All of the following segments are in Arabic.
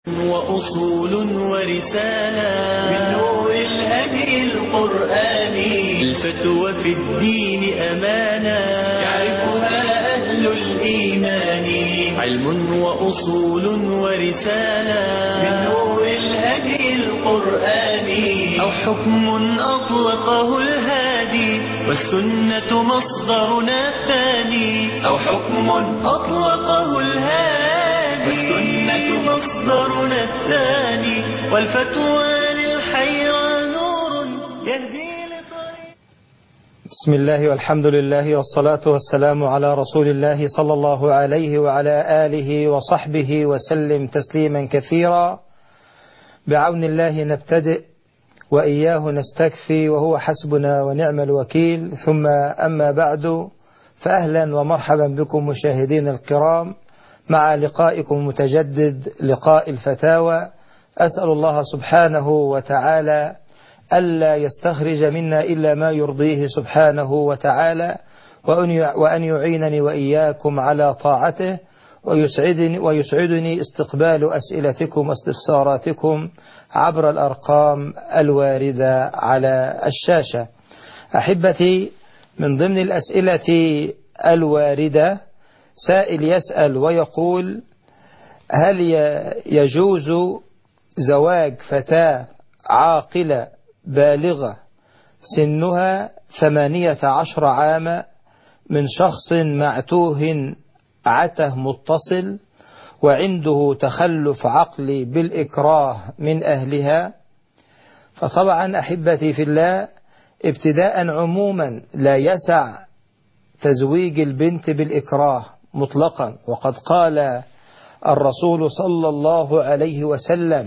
وأصول ورسالة من نور الهدي القرآني. الفتوى في الدين أمانة يعرفها أهل الإيمان. علم وأصول ورسالة من نور الهدي القرآني. أو حكم أطلقه الهادي والسنة مصدرنا الثاني. أو حكم أطلقه الهادي والسنة مصدرنا الثاني. والفتوى للحيرى نور يهدي لطريق. بسم الله والحمد لله والصلاة والسلام على رسول الله صلى الله عليه وعلى آله وصحبه وسلم تسليما كثيرا. بعون الله نبتدئ وإياه نستكفي وهو حسبنا ونعم الوكيل. ثم أما بعد، فأهلا ومرحبا بكم مشاهدين الكرام مع لقائكم متجدد لقاء الفتاوى. أسأل الله سبحانه وتعالى ألا يستخرج منا إلا ما يرضيه سبحانه وتعالى، وأن يعينني وإياكم على طاعته، ويسعدني استقبال أسئلتكم واستفساراتكم عبر الأرقام الواردة على الشاشة. أحبتي، من ضمن الأسئلة الواردة سائل يسأل ويقول: هل يجوز زواج فتاة عاقلة بالغة سنها 18 عاما من شخص معتوه عته متصل وعنده تخلف عقلي بالإكراه من أهلها؟ فطبعا أحبتي في الله، ابتداء عموما لا يسع تزويج البنت بالإكراه مطلقا، وقد قال الرسول صلى الله عليه وسلم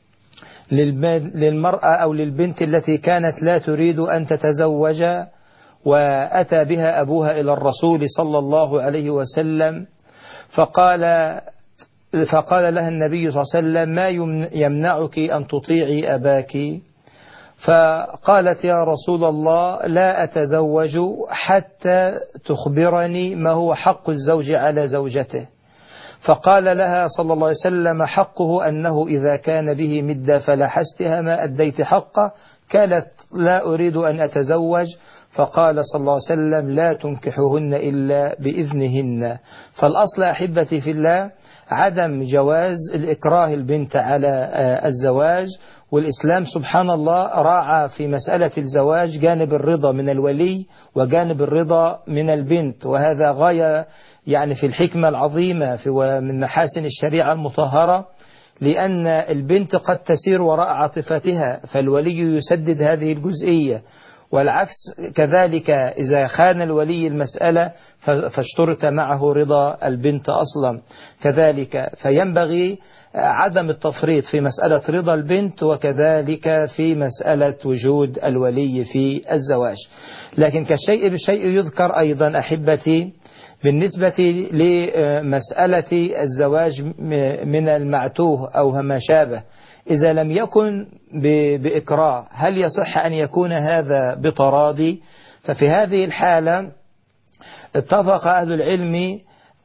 للمرأة أو للبنت التي كانت لا تريد أن تتزوج وأتى بها أبوها إلى الرسول صلى الله عليه وسلم، فقال لها النبي صلى الله عليه وسلم: ما يمنعك أن تطيعي أباك؟ فقالت: يا رسول الله، لا أتزوج حتى تخبرني ما هو حق الزوج على زوجته. فقال لها صلى الله عليه وسلم: حقه أنه إذا كان به مدة فلحستها ما أديت حقه. قالت: لا أريد أن أتزوج. فقال صلى الله عليه وسلم: لا تنكحهن إلا بإذنهن. فالأصل أحبتي في الله عدم جواز الإكراه البنت على الزواج، والإسلام سبحان الله راعى في مسألة الزواج جانب الرضا من الولي وجانب الرضا من البنت، وهذا غاية يعني في الحكمة العظيمة ومن محاسن الشريعة المطهرة، لأن البنت قد تسير وراء عاطفتها فالولي يسدد هذه الجزئية، والعكس كذلك إذا خان الولي المسألة فاشترط معه رضا البنت أصلا كذلك. فينبغي عدم التفريط في مسألة رضا البنت وكذلك في مسألة وجود الولي في الزواج. لكن كالشيء بالشيء يذكر أيضا أحبتي بالنسبة لمسألة الزواج من المعتوه أو ما شابه، إذا لم يكن بإكراه هل يصح أن يكون هذا بتراضي؟ ففي هذه الحالة اتفق أهل العلم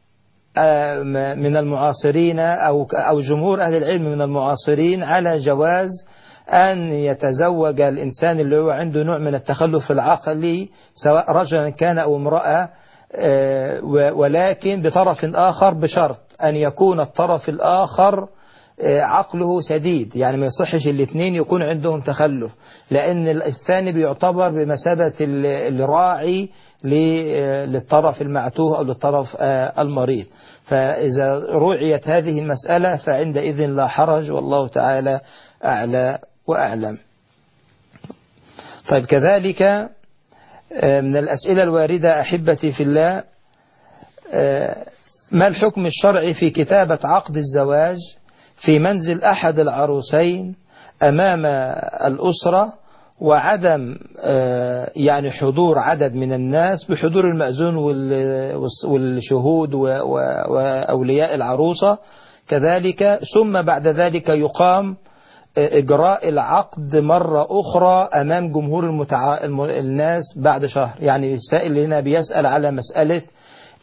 من المعاصرين أو جمهور أهل العلم من المعاصرين على جواز أن يتزوج الإنسان اللي هو عنده نوع من التخلف العقلي سواء رجلا كان أو امرأة، ولكن بطرف آخر بشرط أن يكون الطرف الآخر عقله سديد، يعني ما يصحش الاثنين يكون عندهم تخلف، لأن الثاني بيعتبر بمثابة الراعي للطرف المعتوه أو للطرف المريض. فإذا رعيت هذه المسألة فعندئذ لا حرج، والله تعالى أعلى وأعلم. طيب، كذلك من الأسئلة الواردة أحبتي في الله: ما الحكم الشرعي في كتابة عقد الزواج في منزل أحد العروسين أمام الأسرة وعدم يعني حضور عدد من الناس بحضور المأذون والشهود وأولياء العروسة كذلك، ثم بعد ذلك يقام إجراء العقد مرة أخرى أمام جمهور الناس بعد شهر؟ يعني السائل هنا بيسأل على مسألة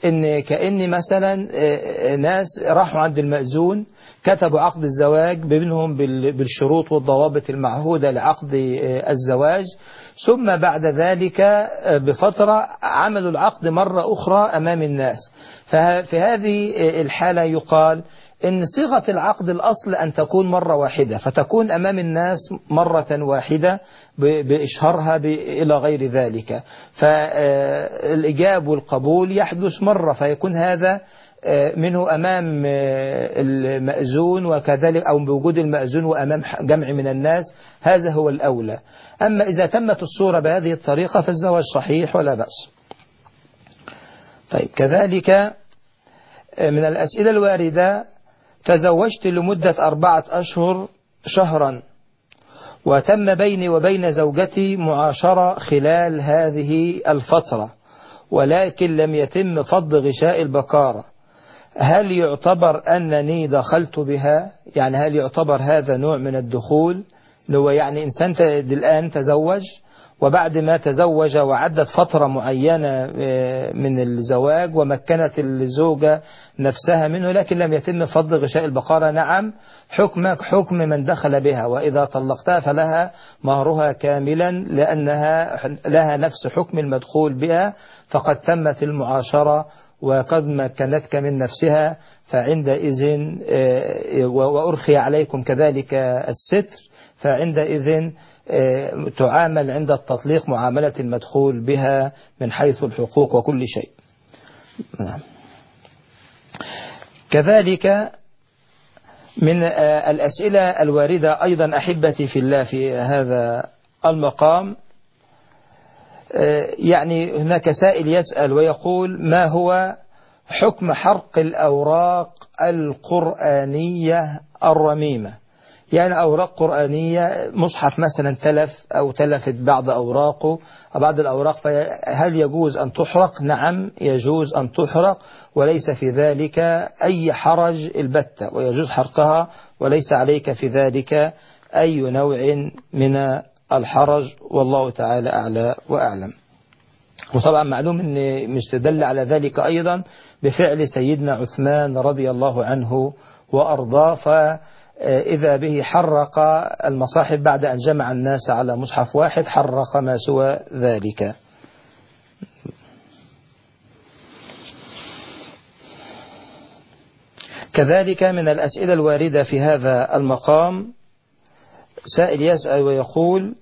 إن كأن مثلا ناس راحوا عند المأذون كتبوا عقد الزواج بينهم بالشروط والضوابط المعهودة لعقد الزواج، ثم بعد ذلك بفترة عملوا العقد مرة أخرى أمام الناس. ففي هذه الحالة يقال إن صيغة العقد الأصل أن تكون مرة واحدة، فتكون أمام الناس مرة واحدة بإشهارها إلى غير ذلك، فالإجاب والقبول يحدث مرة، فيكون هذا منه أمام المأذون وكذلك، أو بوجود المأذون وأمام جمع من الناس، هذا هو الأولى. أما إذا تمت الصورة بهذه الطريقة فالزواج صحيح ولا بأس. طيب، كذلك من الأسئلة الواردة: تزوجت لمدة 4 أشهر شهرا، وتم بيني وبين زوجتي معاشرة خلال هذه الفترة، ولكن لم يتم فض غشاء البكارة، هل يعتبر أنني دخلت بها؟ يعني هل يعتبر هذا نوع من الدخول؟ لو يعني إنسان الآن تزوج، وبعد ما تزوج وعدت فترة معينة من الزواج ومكنت الزوجة نفسها منه، لكن لم يتم فض غشاء البقرة، نعم، حكمك حكم من دخل بها، وإذا طلقتها فلها مهرها كاملا، لأنها لها نفس حكم المدخول بها، فقد تمت المعاشرة وقد مكنتك من نفسها، فعندئذ وأرخي عليكم كذلك الستر، فعندئذ تعامل عند التطليق معاملة المدخول بها من حيث الحقوق وكل شيء. كذلك من الأسئلة الواردة أيضا أحبتي في الله في هذا المقام، يعني هناك سائل يسأل ويقول: ما هو حكم حرق الأوراق القرآنية الرميمة؟ يعني أوراق قرآنية، مصحف مثلا تلف أو تلفت بعض أوراقه أو بعض الأوراق، هل يجوز أن تحرق؟ نعم، يجوز أن تحرق، وليس في ذلك أي حرج البتة، ويجوز حرقها، وليس عليك في ذلك أي نوع من الحرج، والله تعالى أعلى وأعلم. وطبعا معلوم أن مستدل على ذلك أيضا بفعل سيدنا عثمان رضي الله عنه وأرضاه، فإذا به حرق المصاحف بعد أن جمع الناس على مصحف واحد، حرق ما سوى ذلك. كذلك من الأسئلة الواردة في هذا المقام سائل يسأل ويقول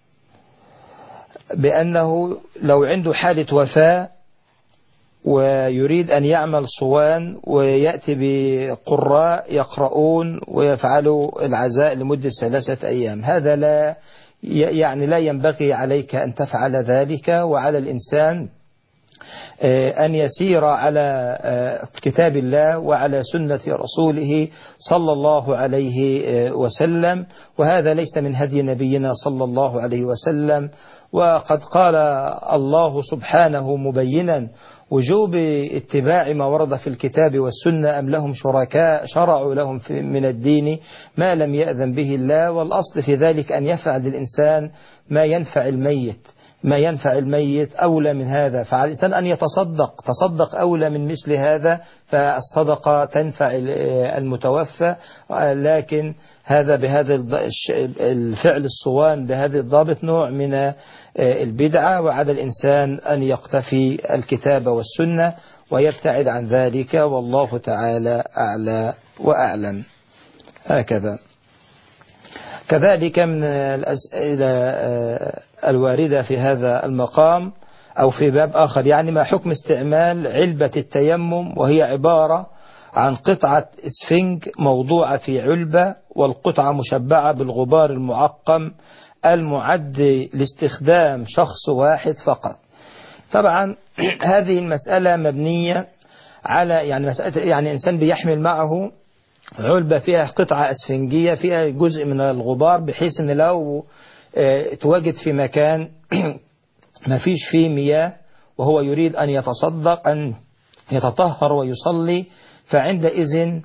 بأنه لو عنده حالة وفاة ويريد أن يعمل صوان ويأتي بقراء يقرؤون ويفعلوا العزاء لمدة 3 أيام، هذا لا يعني لا ينبغي عليك أن تفعل ذلك، وعلى الإنسان أن يسير على كتاب الله وعلى سنة رسوله صلى الله عليه وسلم، وهذا ليس من هدي نبينا صلى الله عليه وسلم. وقد قال الله سبحانه مبينا وجوب اتباع ما ورد في الكتاب والسنة، أم لهم شركاء شرعوا لهم من الدين ما لم يأذن به الله، والأصل في ذلك أن يفعل الإنسان ما ينفع الميت، ما ينفع الميت أولى من هذا، فعلى الإنسان أن تصدق أولى من مثل هذا، فالصدقة تنفع المتوفى، لكن هذا بهذا الفعل الصوان بهذا الضابط نوع من البدعة، وعلى الإنسان أن يقتفي الكتاب والسنة ويبتعد عن ذلك، والله تعالى أعلى وأعلم. هكذا. كذلك من الأسئلة الواردة في هذا المقام أو في باب آخر، يعني ما حكم استعمال علبة التيمم، وهي عبارة عن قطعة إسفنج موضوعة في علبة، والقطعة مشبعة بالغبار المعقم المعد لاستخدام شخص واحد فقط. طبعا هذه المسألة مبنية على يعني إنسان بيحمل معه علبة فيها قطعة أسفنجية فيها جزء من الغبار، بحيث أن لو تواجد في مكان ما فيش فيه مياه وهو يريد أن يتصدق أن يتطهر ويصلي، فعندئذ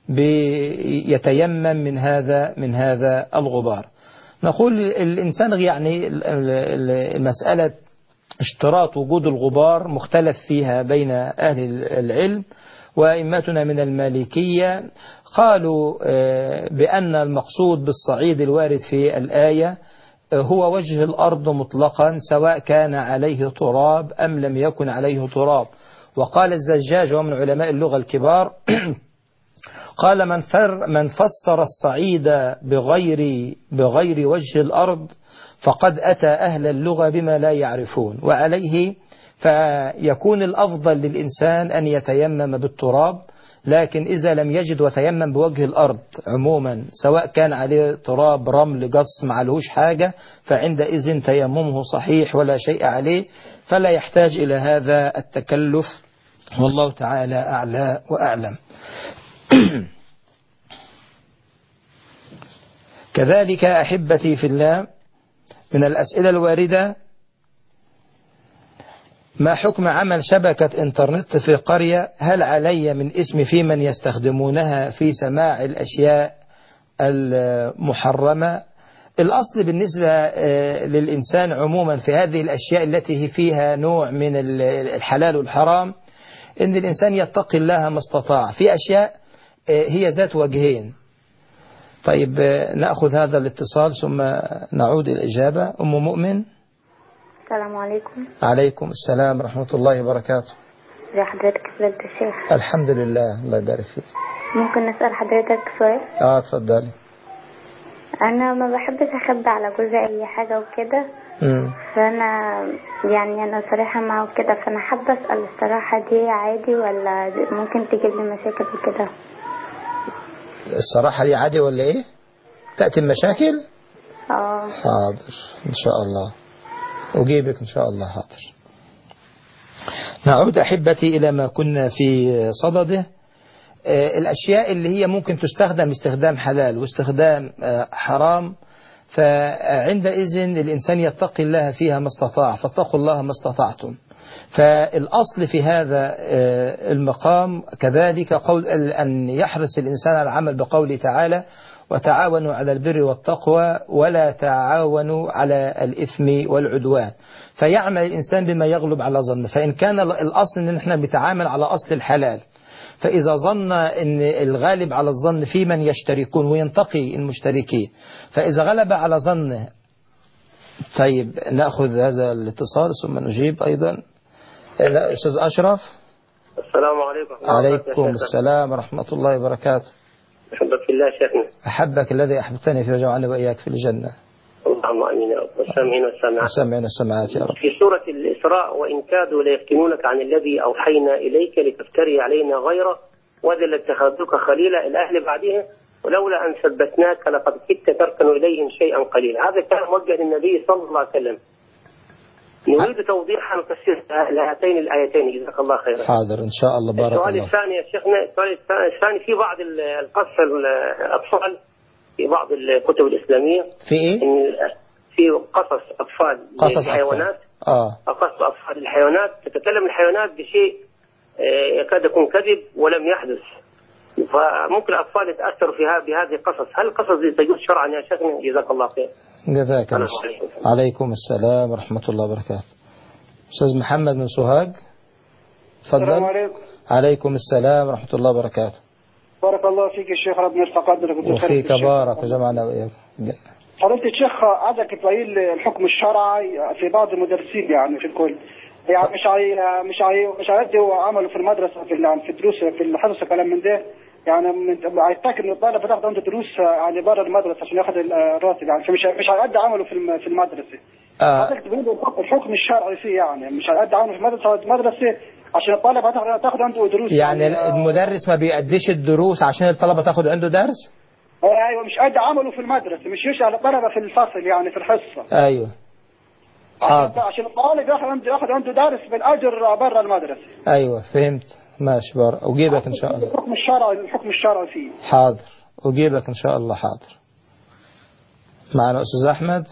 يتيمم من هذا الغبار. نقول الإنسان يعني المسألة اشتراط وجود الغبار مختلف فيها بين أهل العلم، وأئمتنا من المالكية قالوا بأن المقصود بالصعيد الوارد في الآية هو وجه الأرض مطلقا، سواء كان عليه تراب أم لم يكن عليه تراب. وقال الزجاج ومن علماء اللغة الكبار قال من فسر الصعيد بغير وجه الأرض فقد أتى أهل اللغة بما لا يعرفون، وعليه فيكون الأفضل للإنسان أن يتيمم بالتراب، لكن إذا لم يجد وتيمم بوجه الأرض عموما سواء كان عليه تراب رمل جص معلهوش حاجة، فعندئذ تيممه صحيح ولا شيء عليه، فلا يحتاج إلى هذا التكلف، والله تعالى أعلى وأعلم. كذلك أحبتي في الله من الأسئلة الواردة: ما حكم عمل شبكة انترنت في قرية؟ هل علي من اسم في من يستخدمونها في سماع الأشياء المحرمة؟ الأصل بالنسبة للإنسان عموما في هذه الأشياء التي فيها نوع من الحلال والحرام إن الإنسان يتقي الله ما استطاع. في أشياء هي ذات وجهين. طيب نأخذ هذا الاتصال ثم نعود الإجابة. أم مؤمن. السلام عليكم. عليكم السلام ورحمة الله وبركاته. ازي حضرتك يا فضيلة الشيخ؟ الحمد لله، الله يبارك فيك. ممكن نسأل حضرتك سؤال؟ اتفضلي. أنا ما بحبش أخبي على جوزي أي حاجة وكده، فأنا أنا صريحة معه كده، فأنا حابة أسأل الصراحة دي عادي ولا ممكن تجيب لي مشاكل وكده؟ الصراحة دي عادي ولا إيه؟ تأتي المشاكل؟ حاضر إن شاء الله أجيبك إن شاء الله. حاضر. نعود أحبتي إلى ما كنا في صدده. الأشياء اللي هي ممكن تستخدم استخدام حلال واستخدام حرام، فعندئذ الإنسان يتقي الله فيها ما استطاع، فاتقوا الله ما استطعتم. فالأصل في هذا المقام كذلك قول أن يحرص الإنسان على العمل بقوله تعالى: وتعاونوا على البر والتقوى ولا تعاونوا على الإثم والعدوان. فيعمل الإنسان بما يغلب على ظنه. فإن كان الأصل أن نحن بنتعامل على أصل الحلال، فإذا ظن أن الغالب على الظن في من يشتركون وينتقي المشتركين، فإذا غلب على ظنه. طيب نأخذ هذا الاتصال ثم نجيب أيضا. أستاذ أشرف. السلام عليكم. عليكم السلام ورحمة الله وبركاته. أحبك في الله شيخنا. أحبك الذي أحببتني فيه وجعلني وإياك في الجنة. اللهم آمين يا رب. والسامعين والسامعات. والسامعين والسامعات يا رب. في سورة الإسراء: وإن كادوا ليفتنونك عن الذي أوحينا إليك لتفتري علينا غيره وإذا لاتخذوك خليلا الأهل بعدها ولولا أن ثبتناك لقد كدت تركن إليهم شيئا قليلا. هذا كان موجه للنبي صلى الله عليه وسلم. نريد توضيحا وتفسير لهاتين الآيتين جزاك الله خيرا. حاضر إن شاء الله. بارك الله. السؤال الثاني يا شيخنا، السؤال الثاني: في بعض القصص الأطفال في بعض الكتب الإسلامية في إيه؟ في قصص أطفال للحيوانات. قصص أطفال للحيوانات تتكلم الحيوانات بشيء يكاد يكون كذب ولم يحدث، فممكن الأطفال يتأثروا بهذه القصص. هل القصص دي تجوز شرعا يا شيخنا؟ جزاك الله خير. جزاك الله. عليكم السلام ورحمة الله وبركاته. أستاذ محمد من سوهاج. تفضل. السلام عليكم. عليكم السلام ورحمة الله وبركاته. بارك الله فيك يا شيخ، ربنا يرفع قدرك وفيك بارك وجمعنا وإياك. فضيلة الشيخ، عايزك تبين الحكم الشرعي في بعض المدرسين في الكل، مش هيدوا عملوا في المدرسة في الدروس في الحصص كلام من ده، هيتاكد ان الطالب بتاخد عنده دروس بره المدرسة عشان ياخد الراتب، فمش هيأدي عمله في المدرسة. عايزك تبين الحكم الشرعي فيه، مش هيأدي عمله في المدرسة عشان الطالب تاخد عنده دروس. المدرس ما بيأديش الدروس عشان الطلبة تاخد عنده درس؟ ايوه، مش قد عمله في المدرسة، مش يشغل الطلبة في الفصل في الحصة. ايوه حاضر. عشان الطالب ياخد عنده درس بالاجر بره المدرسة. ايوه فهمت. ماشي بارك. اجيبك ان شاء الله. الحكم الشرعي فيه. حاضر اجيبك ان شاء الله. حاضر. معنا استاذ احمد.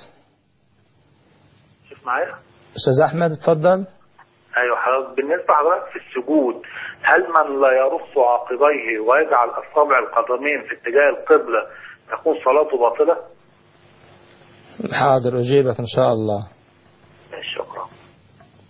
شوف معايا استاذ احمد اتفضل. ايوه حضرتك، بالنسبه لحضرتك في السجود، هل من لا يرص عقبيه ويجعل اصابع القدمين في اتجاه القبلة تكون صلاته باطلة؟ حاضر اجيبك ان شاء الله. شكرا.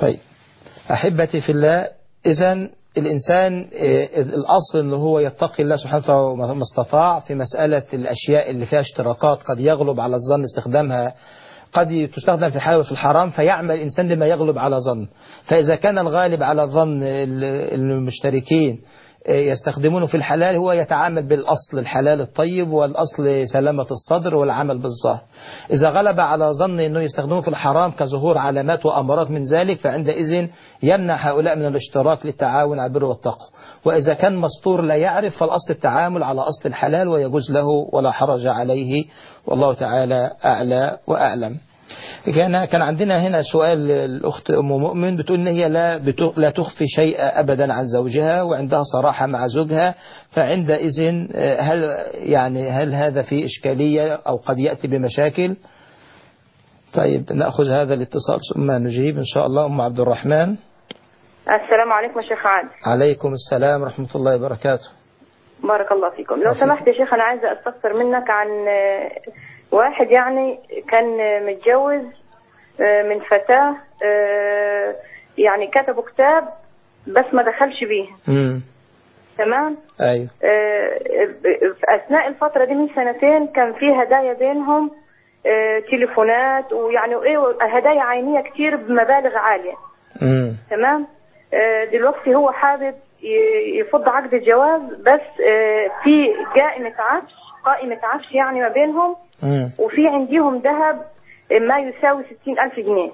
طيب أحبتي في الله، إذن الإنسان الأصل أنه هو يتقي الله سبحانه وتعالى ما استطاع في مسألة الأشياء اللي فيها اشتراكات قد يغلب على الظن استخدامها، قد تستخدم في الحلال وفي الحرام، فيعمل الإنسان لما يغلب على ظن. فإذا كان الغالب على الظن المشتركين يستخدمونه في الحلال، هو يتعامل بالأصل الحلال الطيب والأصل سلامة الصدر والعمل بالظاهر. إذا غلب على ظن أنه يستخدمونه في الحرام كظهور علامات وأمارات من ذلك، فعندئذ يمنع هؤلاء من الاشتراك للتعاون على البر والتقوى. وإذا كان مستور لا يعرف، فالأصل التعامل على أصل الحلال ويجوز له ولا حرج عليه، والله تعالى أعلى وأعلم. كان عندنا هنا سؤال الأخت أم مؤمن بتقول إن هي لا تخفي شيئا أبدا عن زوجها، وعندها صراحة مع زوجها، فعندئذ هل هذا فيه إشكالية أو قد يأتي بمشاكل؟ طيب نأخذ هذا الاتصال ثم نجيب إن شاء الله. أم عبد الرحمن. السلام عليكم يا شيخ عادل. عليكم السلام ورحمة الله وبركاته. بارك الله فيكم. لو سمحت يا شيخ، أنا عايزة أستفسر منك عن واحد يعني كان متجوز من فتاة، يعني كتبوا كتاب بس ما دخلش بيه. تمام. أيوه. في أثناء الفترة دي من 2 كان في هدايا بينهم، تليفونات ويعني هدايا عينية كتير بمبالغ عالية. تمام. دلوقتي هو حابب يفض عقد الجواز، بس في قائمة عفش يعني ما بينهم، وفي عندهم ذهب ما يساوي 60,000 جنيه.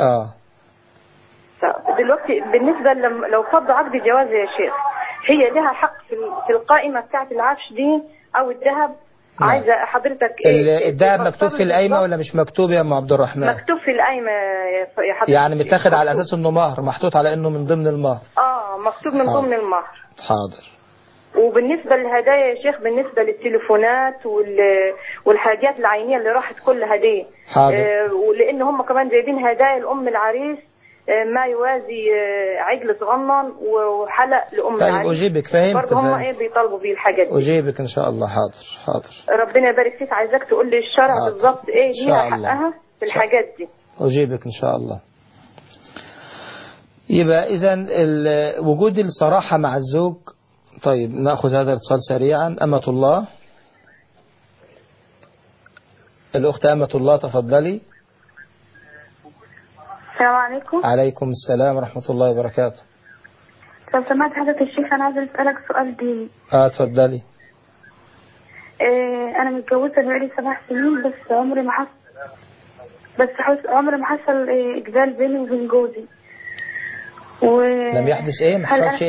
دلوقتي بالنسبة لو فض عقد الجواز يا شيخ، هي لها حق في القائمة بتاعت العفش دي أو الذهب؟ عايزة حضرتك الذهب مكتوب في القايمة ولا مش مكتوب يا أم عبد الرحمن؟ مكتوب في القايمة يا حضرتك. يعني متاخد على أساس إنه مهر، محطوط على إنه من ضمن المهر. مكتوب من ضمن المهر. حاضر. وبالنسبة للهدايا يا شيخ، بالنسبة للتليفونات والحاجات العينية اللي راحت كل هدية، ولأن هم كمان جايبين هدايا لأم العريس ما يوازي عجل صغنن وحلق لأم العريس. طيب أجيبك، فهمت. برضه هم بيطالبوا بيه الحاجات دي. أجيبك إن شاء الله. حاضر. ربنا يبارك فيك. عايزاك تقول لي الشرع بالضبط ليها حقها في الحاجات دي. أجيبك إن شاء الله. يبقى إذن وجود الصراحة مع الزوج. طيب نأخذ هذا الاتصال سريعا. أمة الله، الأخت أمة الله تفضلي. السلام عليكم. عليكم السلام ورحمة الله وبركاته. لو سمعت حضرتك الشيخ، أنا عايزة أسألك سؤال ديني. تفضلي. أنا متجوزة بقالي 7 سنين، بس عمري ما حصل إجبال بيني وبين جوزي. لم يحدث ما حصلش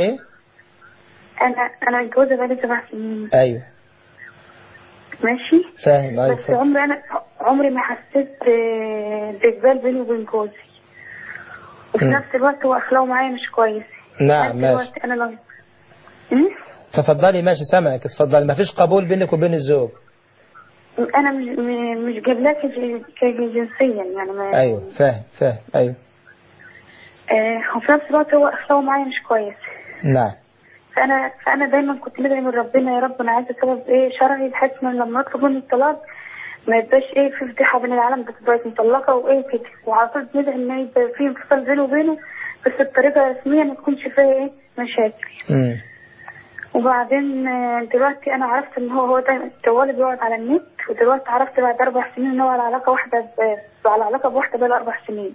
أنا متجوزة بقالي 7 سنين. أيوه ماشي. فاهم. أيوه. بس عمري ما حسيت بإجبال بيني وبين جوزي، وفي نفس الوقت هو أخلاقه معايا مش كويس. نعم ماشي. أنا تفضلي. ماشي سامعك. تفضلي. ما فيش قبول بينك وبين الزوج. أنا مش جايبلاك كجنسيا يعني أيوه فاهم. أيوه. وفي نفس الوقت هو أخلاقه معايا مش كويس. نعم. فأنا دايما كنت ندعي من ربنا، يا رب أنا عايزة سبب شرعي، بحيث إن لما أطلب مني الطلاق ما يبقاش في فضيحة بين العالم بتبقى مطلقة كده، وعلى طول ندعي إن يبقى في انفصال بينه وبينه، بس بطريقة رسمية ما تكونش فيها مشاكل. وبعدين دلوقتي أنا عرفت إن هو ده بيقعد على النت، ودلوقتي عرفت بعد 4 سنين إن هو على علاقة بواحدة بقى 4 سنين.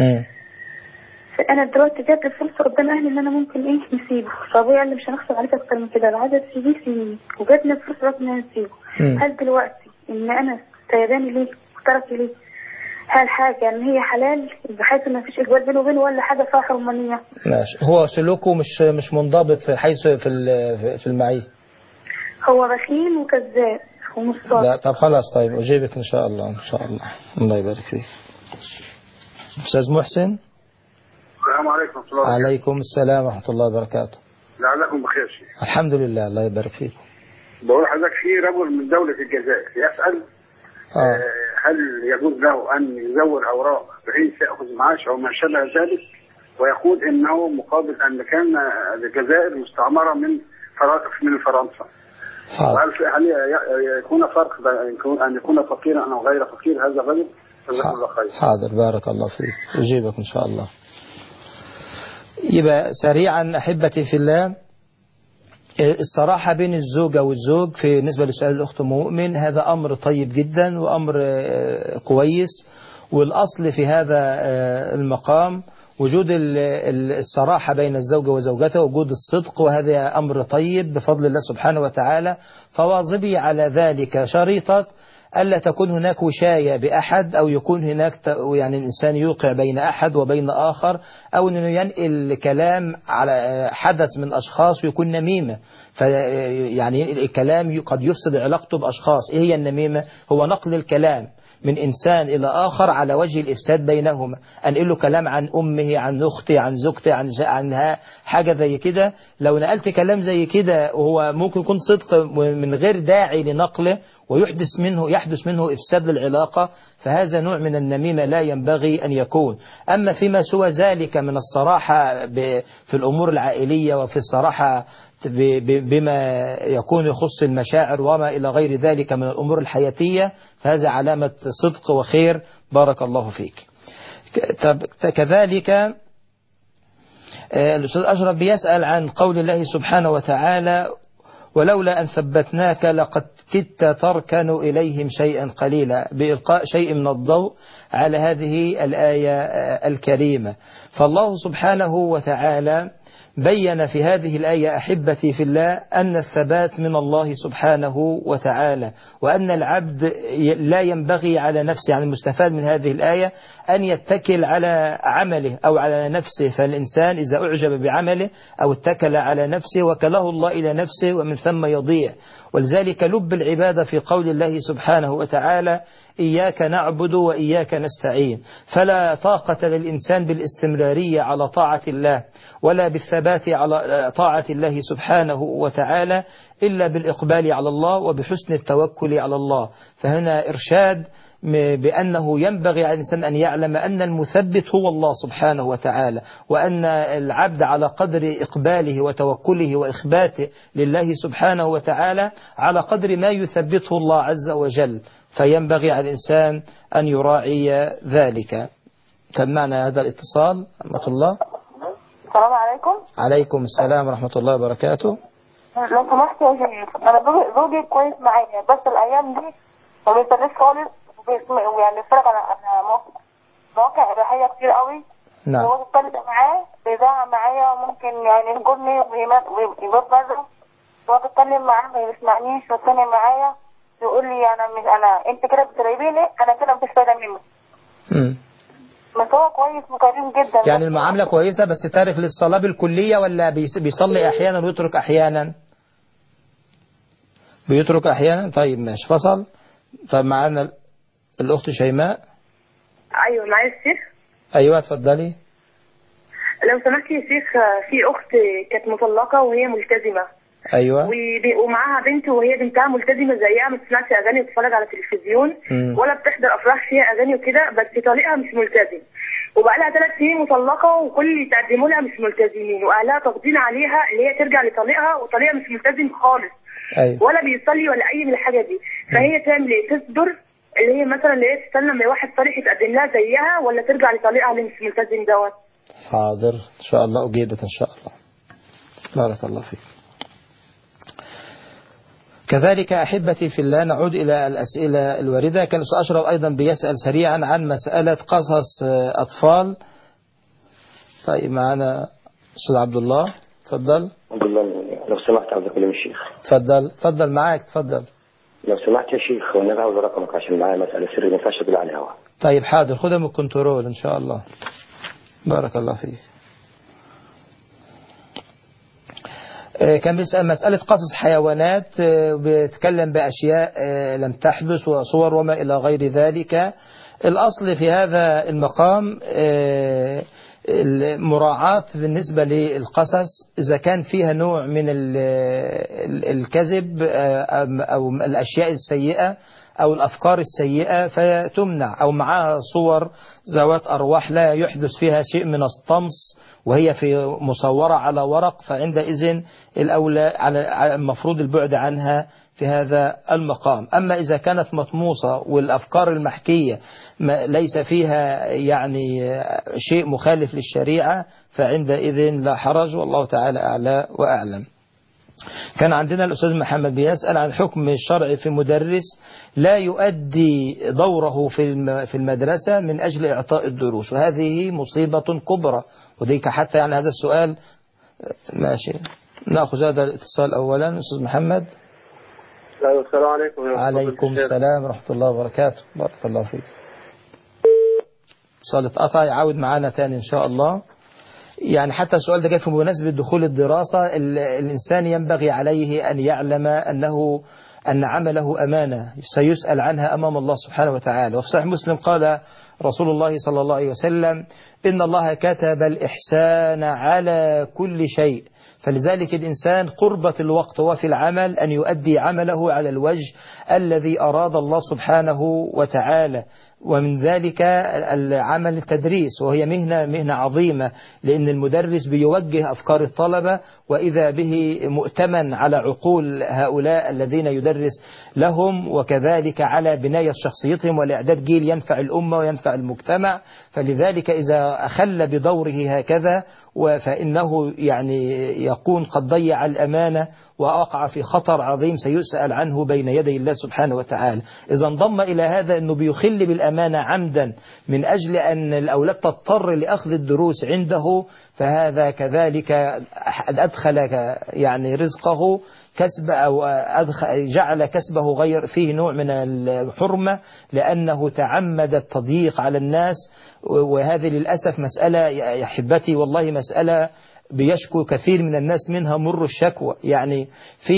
فأنا دلوقتي جات الفرصة قدام أهلي إن أنا ممكن نسيبه، فأبويا قال لي مش هنخسر عليك أكتر من كده، لو عايزة تسيبيه. وجاتني الفرصة إن أنا نسيبه. هل دلوقتي إن أنا سايباني ليه وتركي ليه، هل حاجة إن هي حلال بحيث إن مفيش إجبار بينه وبينه، ولا حاجة فيها حرمانية؟ ماشي. هو سلوكه مش منضبط في حيث في المعيه. هو بخيل وكذاب ومش صادق. لا طب خلاص. طيب أجيبك إن شاء الله. الله يبارك فيك. أستاذ محسن. السلام عليكم ورحمة الله. عليكم السلام ورحمة الله وبركاته. لعلكم بخير شيخ. الحمد لله. الله يبارك فيك. بقول لحضرتك في رجل من دولة الجزائر يسأل هل يجوز له أن يزور أوراق بحيث يأخذ معاش أو ما شابه ذلك، ويقول إنه مقابل أن كان الجزائر مستعمرة من فرنسا. هل يكون فرق أن يكون فقيرا أو غير فقير هذا الرجل؟ حاضر. بارك الله فيك. أجيبك إن شاء الله. يبقى سريعا أحبتي في الله، الصراحة بين الزوجة والزوج في نسبة لسؤال الأخت مؤمن هذا أمر طيب جدا وأمر كويس، والأصل في هذا المقام وجود الصراحة بين الزوج وزوجته، وجود الصدق، وهذا أمر طيب بفضل الله سبحانه وتعالى. فواظبي على ذلك شريطة ألا تكون هناك وشاية بأحد، أو يكون هناك يعني الإنسان يوقع بين أحد وبين آخر، أو أنه ينقل كلام على حدث من أشخاص ويكون نميمة. يعني الكلام قد يفسد علاقته بأشخاص. إيه هي النميمة؟ هو نقل الكلام من إنسان إلى آخر على وجه الإفساد بينهما، أنقل له كلام عن أمه، عن أختي، عن زوجتي، عنها حاجة زي كده. لو نقلت كلام زي كده وهو ممكن يكون صدق من غير داعي لنقله يحدث منه إفساد للعلاقة، فهذا نوع من النميمة لا ينبغي أن يكون. أما فيما سوى ذلك من الصراحة في الأمور العائلية، وفي الصراحة بما يكون يخص المشاعر وما إلى غير ذلك من الأمور الحياتية، فهذا علامة صدق وخير. بارك الله فيك. كذلك الأستاذ أشرف بيسأل عن قول الله سبحانه وتعالى: ولولا أن ثبتناك لقد كدت تركن إليهم شيئا قليلا، بإلقاء شيء من الضوء على هذه الآية الكريمة. فالله سبحانه وتعالى بين في هذه الآية أحبتي في الله أن الثبات من الله سبحانه وتعالى، وأن العبد لا ينبغي على نفسه، يعني المستفاد من هذه الآية أن يتكل على عمله أو على نفسه. فالإنسان إذا أعجب بعمله أو اتكل على نفسه وكله الله إلى نفسه، ومن ثم يضيع. ولذلك لب العبادة في قول الله سبحانه وتعالى: إياك نعبد وإياك نستعين. فلا طاقة للإنسان بالاستمرارية على طاعة الله ولا بالثبات على طاعة الله سبحانه وتعالى إلا بالإقبال على الله وبحسن التوكل على الله. فهنا إرشاد بأنه ينبغي على الإنسان أن يعلم أن المثبت هو الله سبحانه وتعالى، وأن العبد على قدر إقباله وتوكله وإخباته لله سبحانه وتعالى على قدر ما يثبته الله عز وجل. فينبغي على الإنسان أن يراعي ذلك. كان معنا هذا الاتصال. رحمة الله. السلام عليكم. عليكم السلام ورحمة الله وبركاته. لو سمحت يا شيخ، أنا زوجي كويس معايا، بس الأيام دي ما بيستناش خالص، يعني بيتفرج على مواقع إباحية كتير قوي. نعم. هو بيتكلم معاه بيزعق معايا، وممكن يعني يهجرني ويجيب بره. هو بيتكلم معاه ما بيسمعنيش، ويتكلم معايا يقول لي انت كده بتراقبيني، انا كده مفيش فايده منك. بس هو كويس وكريم جدا. يعني المعامله كويسه، بس تارك للصلاه بالكليه، ولا بيصلي احيانا ويترك احيانا؟ بيترك احيانا. طيب ماشي، فصل. طيب معانا الاخت شيماء. ايوه معايا الشيخ. ايوه اتفضلي. لو سمحتي يا شيخ، في اخت كانت مطلقه وهي ملتزمه. ايوه. ومعاها بنت، وهي بنتها ملتزمه زيها، ما بتسمعش اغاني وتتفرج على تلفزيون ولا بتحضر افراح فيها اغاني وكده، بس طليقها مش ملتزم. وبقى لها 3 سنين مطلقه، وكل اللي تقدموا لها مش ملتزمين، واهلها تقضين عليها اللي هي ترجع لطليقها، وطليقها مش ملتزم خالص. أيوة. ولا بيصلي ولا اي من الحاجه دي. فهي تعمل ايه؟ تصبر اللي هي مثلا اللي هي تستنى لما واحد صالح يتقدم لها زيها، ولا ترجع لطليقها اللي مش ملتزم دوت؟ حاضر ان شاء الله اجيبك ان شاء الله. بارك الله فيك. كذلك أحبتي في الله نعود إلى الأسئلة الواردة. كان الأستاذ أشرف أيضا بيسأل سريعا عن مسألة قصص أطفال. طيب معنا أستاذ عبد الله. تفضل. عبد الله، لو سمحت عاوز أكلم الشيخ. تفضل معاك. تفضل. لو سمحت يا شيخ، والنبي عاوز رقمك عشان معايا مسألة سرية ما ينفعش تقول على الهواء. طيب حاضر، خدها من الكنترول إن شاء الله. بارك الله فيك. كان بيسأل مسألة قصص حيوانات، بيتكلم بأشياء لم تحدث وصور وما إلى غير ذلك. الأصل في هذا المقام المراعاة بالنسبة للقصص، إذا كان فيها نوع من الكذب أو الأشياء السيئة أو الأفكار السيئة فتمنع، أو معها صور ذوات أرواح لا يحدث فيها شيء من الطمس وهي في مصورة على ورق، فعندئذ الأولى على المفروض البعد عنها في هذا المقام. أما إذا كانت مطموسة والأفكار المحكية ليس فيها يعني شيء مخالف للشريعة فعندئذ لا حرج، والله تعالى أعلى وأعلم. كان عندنا الأستاذ محمد بيسأل عن حكم الشرع في مدرس لا يؤدي دوره في المدرسة من أجل إعطاء الدروس، وهذه مصيبة كبرى، وديك حتى يعني هذا السؤال ماشي. نأخذ هذا الاتصال أولا. أستاذ محمد. السلام عليكم. عليكم السلام ورحمة الله وبركاته. بارك الله فيك. اتصال اتقطع، يعود معنا تاني إن شاء الله. يعني حتى السؤال ده جاي في مناسبة دخول الدراسة. الإنسان ينبغي عليه أن يعلم أن عمله أمانة سيسأل عنها أمام الله سبحانه وتعالى. وفي صحيح مسلم قال رسول الله صلى الله عليه وسلم: إن الله كتب الإحسان على كل شيء. فلذلك الإنسان قربة الوقت وفي العمل أن يؤدي عمله على الوجه الذي أراد الله سبحانه وتعالى. ومن ذلك العمل التدريس، وهي مهنة عظيمة، لأن المدرس بيوجه أفكار الطلبة، وإذا به مؤتمن على عقول هؤلاء الذين يدرس لهم، وكذلك على بناية شخصيتهم والإعداد جيل ينفع الأمة وينفع المجتمع. فلذلك إذا أخل بدوره هكذا فإنه يعني يكون قد ضيع الأمانة ووقع في خطر عظيم سيسأل عنه بين يدي الله سبحانه وتعالى. إذا انضم إلى هذا أنه بيخل بالأمانة عمدا من أجل أن الأولاد تضطر لأخذ الدروس عنده، فهذا كذلك أدخل يعني رزقه كسب، أو جعل كسبه غير فيه نوع من الحرمة، لأنه تعمد التضييق على الناس. وهذه للأسف مسألة يا أحبتي والله مسألة بيشكو كثير من الناس منها مر الشكوى. يعني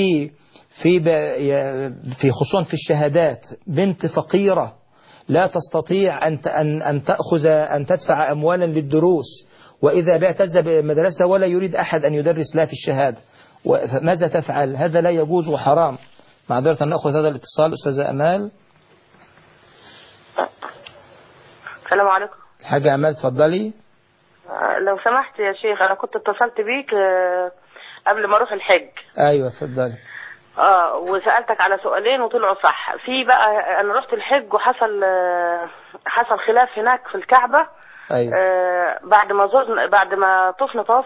في خصوصا في الشهادات، بنت فقيرة لا تستطيع أن تدفع أموالا للدروس، وإذا لا تذهب إلى المدرسة ولا يريد أحد أن يدرس لها في الشهادة، ماذا تفعل؟ هذا لا يجوز وحرام. معذرة أن نأخذ هذا الاتصال. أستاذة أمال. السلام عليكم. حاجة أمال تفضلي. لو سمحت يا شيخ، أنا كنت اتصلت بيك قبل ما أروح الحج. أيوة تفضلي. وسألتك على سؤالين وطلعوا صح. في بقى أنا رحت الحج وحصل خلاف هناك في الكعبة. أيوة. بعد ما طفنا طواف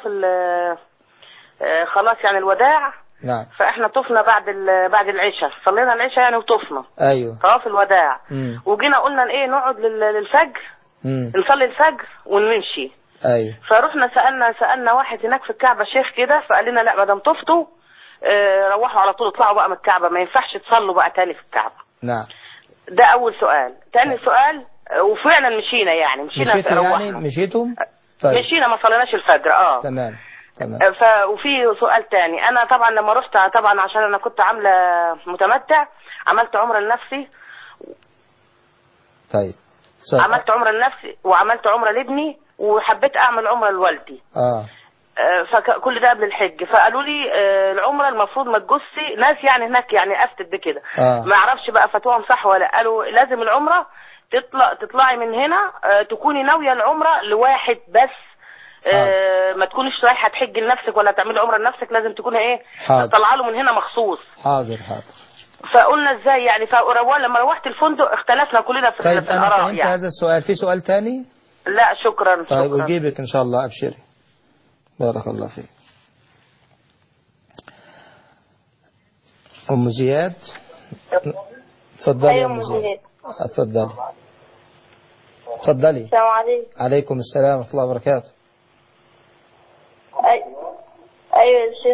خلاص يعني الوداع. نعم. فاحنا طفنا بعد العشاء، صلينا العشاء يعني وطفنا. ايوه. طواف الوداع. وجينا قلنا ايه نقعد للفجر. نصلي الفجر ونمشي. ايوه. فروحنا سألنا واحد هناك في الكعبة شيخ كده، فقال لنا لا ما دام طفتوا روحوا على طول، اطلعوا بقى من الكعبة، ما ينفعش تصلوا بقى تاني في الكعبة. نعم. ده اول سؤال. تاني سؤال، وفعلا مشينا مشيتوا يعني مشيتم؟ طيب. مشينا ما صليناش الفجر. تمام. وفي سؤال تاني، انا طبعا لما رحت طبعا عشان انا كنت عامله متمتع، عملت عمره لنفسي. طيب. عملت عمره لنفسي وعملت عمره لابني، وحبيت اعمل عمره لوالدي. فكل ده قبل الحج. فقالوا لي العمره المفروض ما تجسي ناس يعني هناك، يعني افتت بكده. ما اعرفش بقى فتواهم صح ولا. قالوا لازم العمره تطلعي من هنا تكوني ناويه العمره لواحد بس. ما تكونش رايحه تحج لنفسك ولا تعملي عمره لنفسك، لازم تكون طالعه له من هنا مخصوص. حاضر. فقلنا ازاي يعني. لما روحت الفندق اختلفنا كلنا في الاراء. طيب هذا السؤال. في سؤال تاني؟ لا شكرا. طيب اجيبك ان شاء الله. ابشري. بارك الله فيك. ام زياد تفضلي. ايوه ام زياد تفضلي. السلام عليكم. عليكم السلام ورحمة الله وبركاته. ايوه يا شيخ.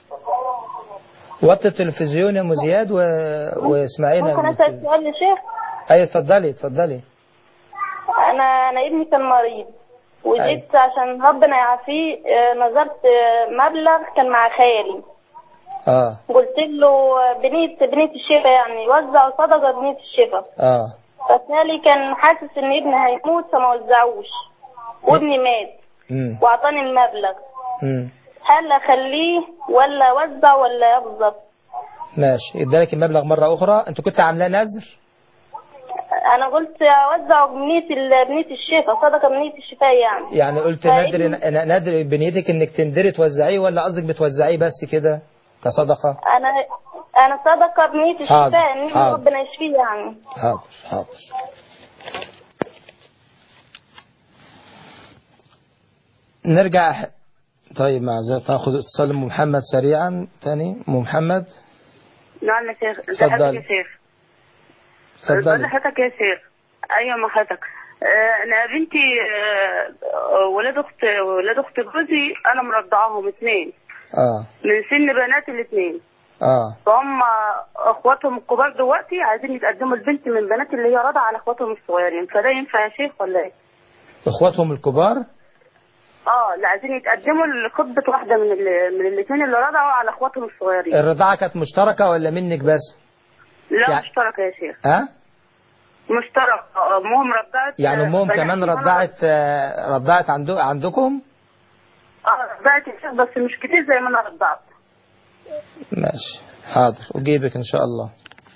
وطي التلفزيون يا ام زياد واسمعينا. ممكن اسال سؤال يا شيخ؟ ايوه اتفضلي. انا ابني كان مريض وجيت عشان ربنا يعافيه، نظرت مبلغ كان مع خيالي. قلت له بنية الشفاء، يعني وزع صدقة بنية الشفاء. فبالتالي كان حاسس ان ابني هيموت فما وزعوش، وابني مات واعطاني المبلغ. هل اخليه ولا اوزع ولا بالظبط؟ ماشي. ادالك المبلغ مرة اخرى. انت كنت عاملاه نذر؟ انا قلت اوزع بنية الشفاء، صدقة بنية الشفاء يعني. يعني قلت نادر بنيتك انك تندري توزعيه، ولا قصدك بتوزعيه بس كده كصدقة؟ انا صدقة بنية الشفاء ان ربنا يشفيه يعني. حاضر. نرجع. طيب معذرة، ناخذ اتصال ام محمد سريعا تاني. ام محمد. نعم يا شيخ. اتفضل يا شيخ. اتفضل حضرتك يا شيخ. ايوه ما حضرتك. انا بنتي ولاد اخت جوزي انا مرضعاهم 2 من سن بنات الاثنين. فهم اخواتهم الكبار دلوقتي عايزين يتقدموا البنت من بنات اللي هي راضعه على اخواتهم الصغيرين، فده ينفع يا شيخ ولا ايه؟ اخواتهم الكبار؟ لا عايزين يتقدموا لخطبه واحده من الاثنين اللي رضعوا على اخواتهم الصغيرين. الرضاعه كانت مشتركه ولا منك بس؟ لا يعني مشتركه يا شيخ. مشترك. امهم رضعت يعني امهم كمان رضعت عندكم؟ رضعت يا شيخ بس مش كتير زي ما انا رضعت. ماشي حاضر اجيبك ان شاء الله.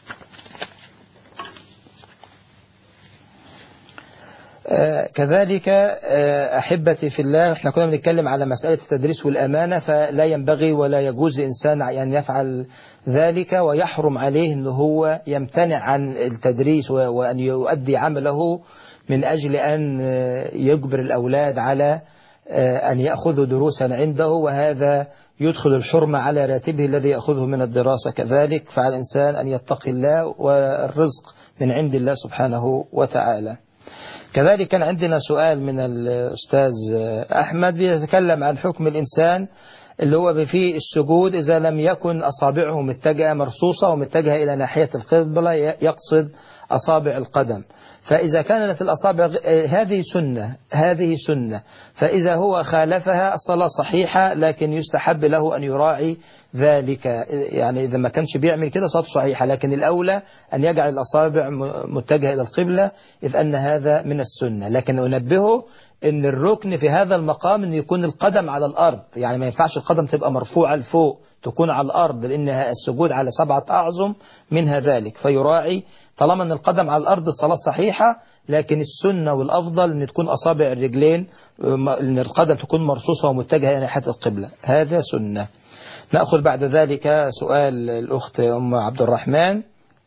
كذلك أحبتي في الله، احنا كنا بنتكلم على مسألة التدريس والأمانة، فلا ينبغي ولا يجوز لإنسان أن يفعل ذلك ويحرم عليه أنه هو يمتنع عن التدريس وأن يؤدي عمله من أجل أن يجبر الأولاد على أن يأخذوا دروسا عنده، وهذا يدخل الحرمة على راتبه الذي يأخذه من الدراسة. كذلك فعلى الإنسان أن يتقي الله، والرزق من عند الله سبحانه وتعالى. كذلك كان عندنا سؤال من الأستاذ أحمد بيتكلم عن حكم الإنسان اللي هو في السجود إذا لم يكن أصابعه متجهة مرصوصة ومتجهة إلى ناحية القبلة، يقصد أصابع القدم. فإذا كانت الأصابع هذه سنة، فإذا هو خالفها الصلاة صحيحة، لكن يستحب له أن يراعي ذلك. يعني إذا ما كانش بيعمل كده صلاته صحيحة، لكن الأولى أن يجعل الأصابع متجهة إلى القبلة إذ أن هذا من السنة. لكن أنبهه أن الركن في هذا المقام أن يكون القدم على الأرض، يعني ما ينفعش القدم تبقى مرفوعة لفوق، تكون على الأرض، لأن السجود على 7 أعظم منها ذلك. فيراعي طالما أن القدم على الأرض الصلاة صحيحة، لكن السنة والأفضل أن تكون أصابع الرجلين، أن القدم تكون مرصوصة ومتجهة إلى ناحية القبلة، هذا سنة. نأخذ بعد ذلك سؤال الأخت أم عبد الرحمن.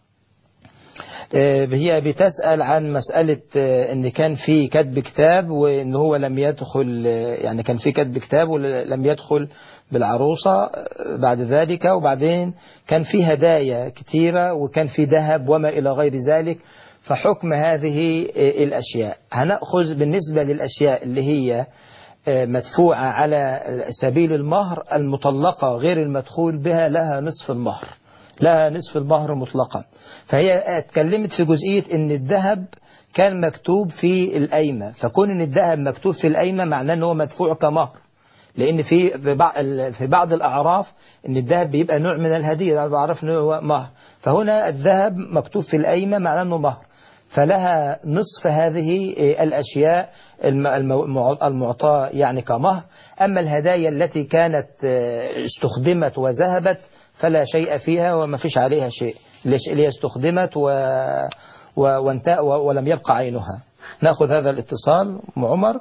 هي بتسأل عن مسألة أن كان في كتب كتاب وأن هو لم يدخل، يعني كان في كتب كتاب ولم يدخل بالعروسة بعد ذلك، وبعدين كان في هدايا كثيرة وكان في ذهب وما إلى غير ذلك. فحكم هذه الأشياء هنأخذ بالنسبة للأشياء اللي هي مدفوعة على سبيل المهر، المطلقة غير المدخول بها لها نصف المهر مطلقا. فهي اتكلمت في جزئية ان الذهب كان مكتوب في القايمة، فكون ان الذهب مكتوب في القايمة معناه ان هو مدفوع كمهر، لان في بعض الاعراف ان الذهب بيبقى نوع من الهدية، انا بعرف انه هو مهر. فهنا الذهب مكتوب في القايمة معناه انه مهر، فلها نصف هذه الأشياء المعطاة يعني كمهر. أما الهدايا التي كانت استخدمت وذهبت فلا شيء فيها وما فيش عليها شيء، اللي استخدمت ولم يبقى عينها. نأخذ هذا الاتصال. أم عمر.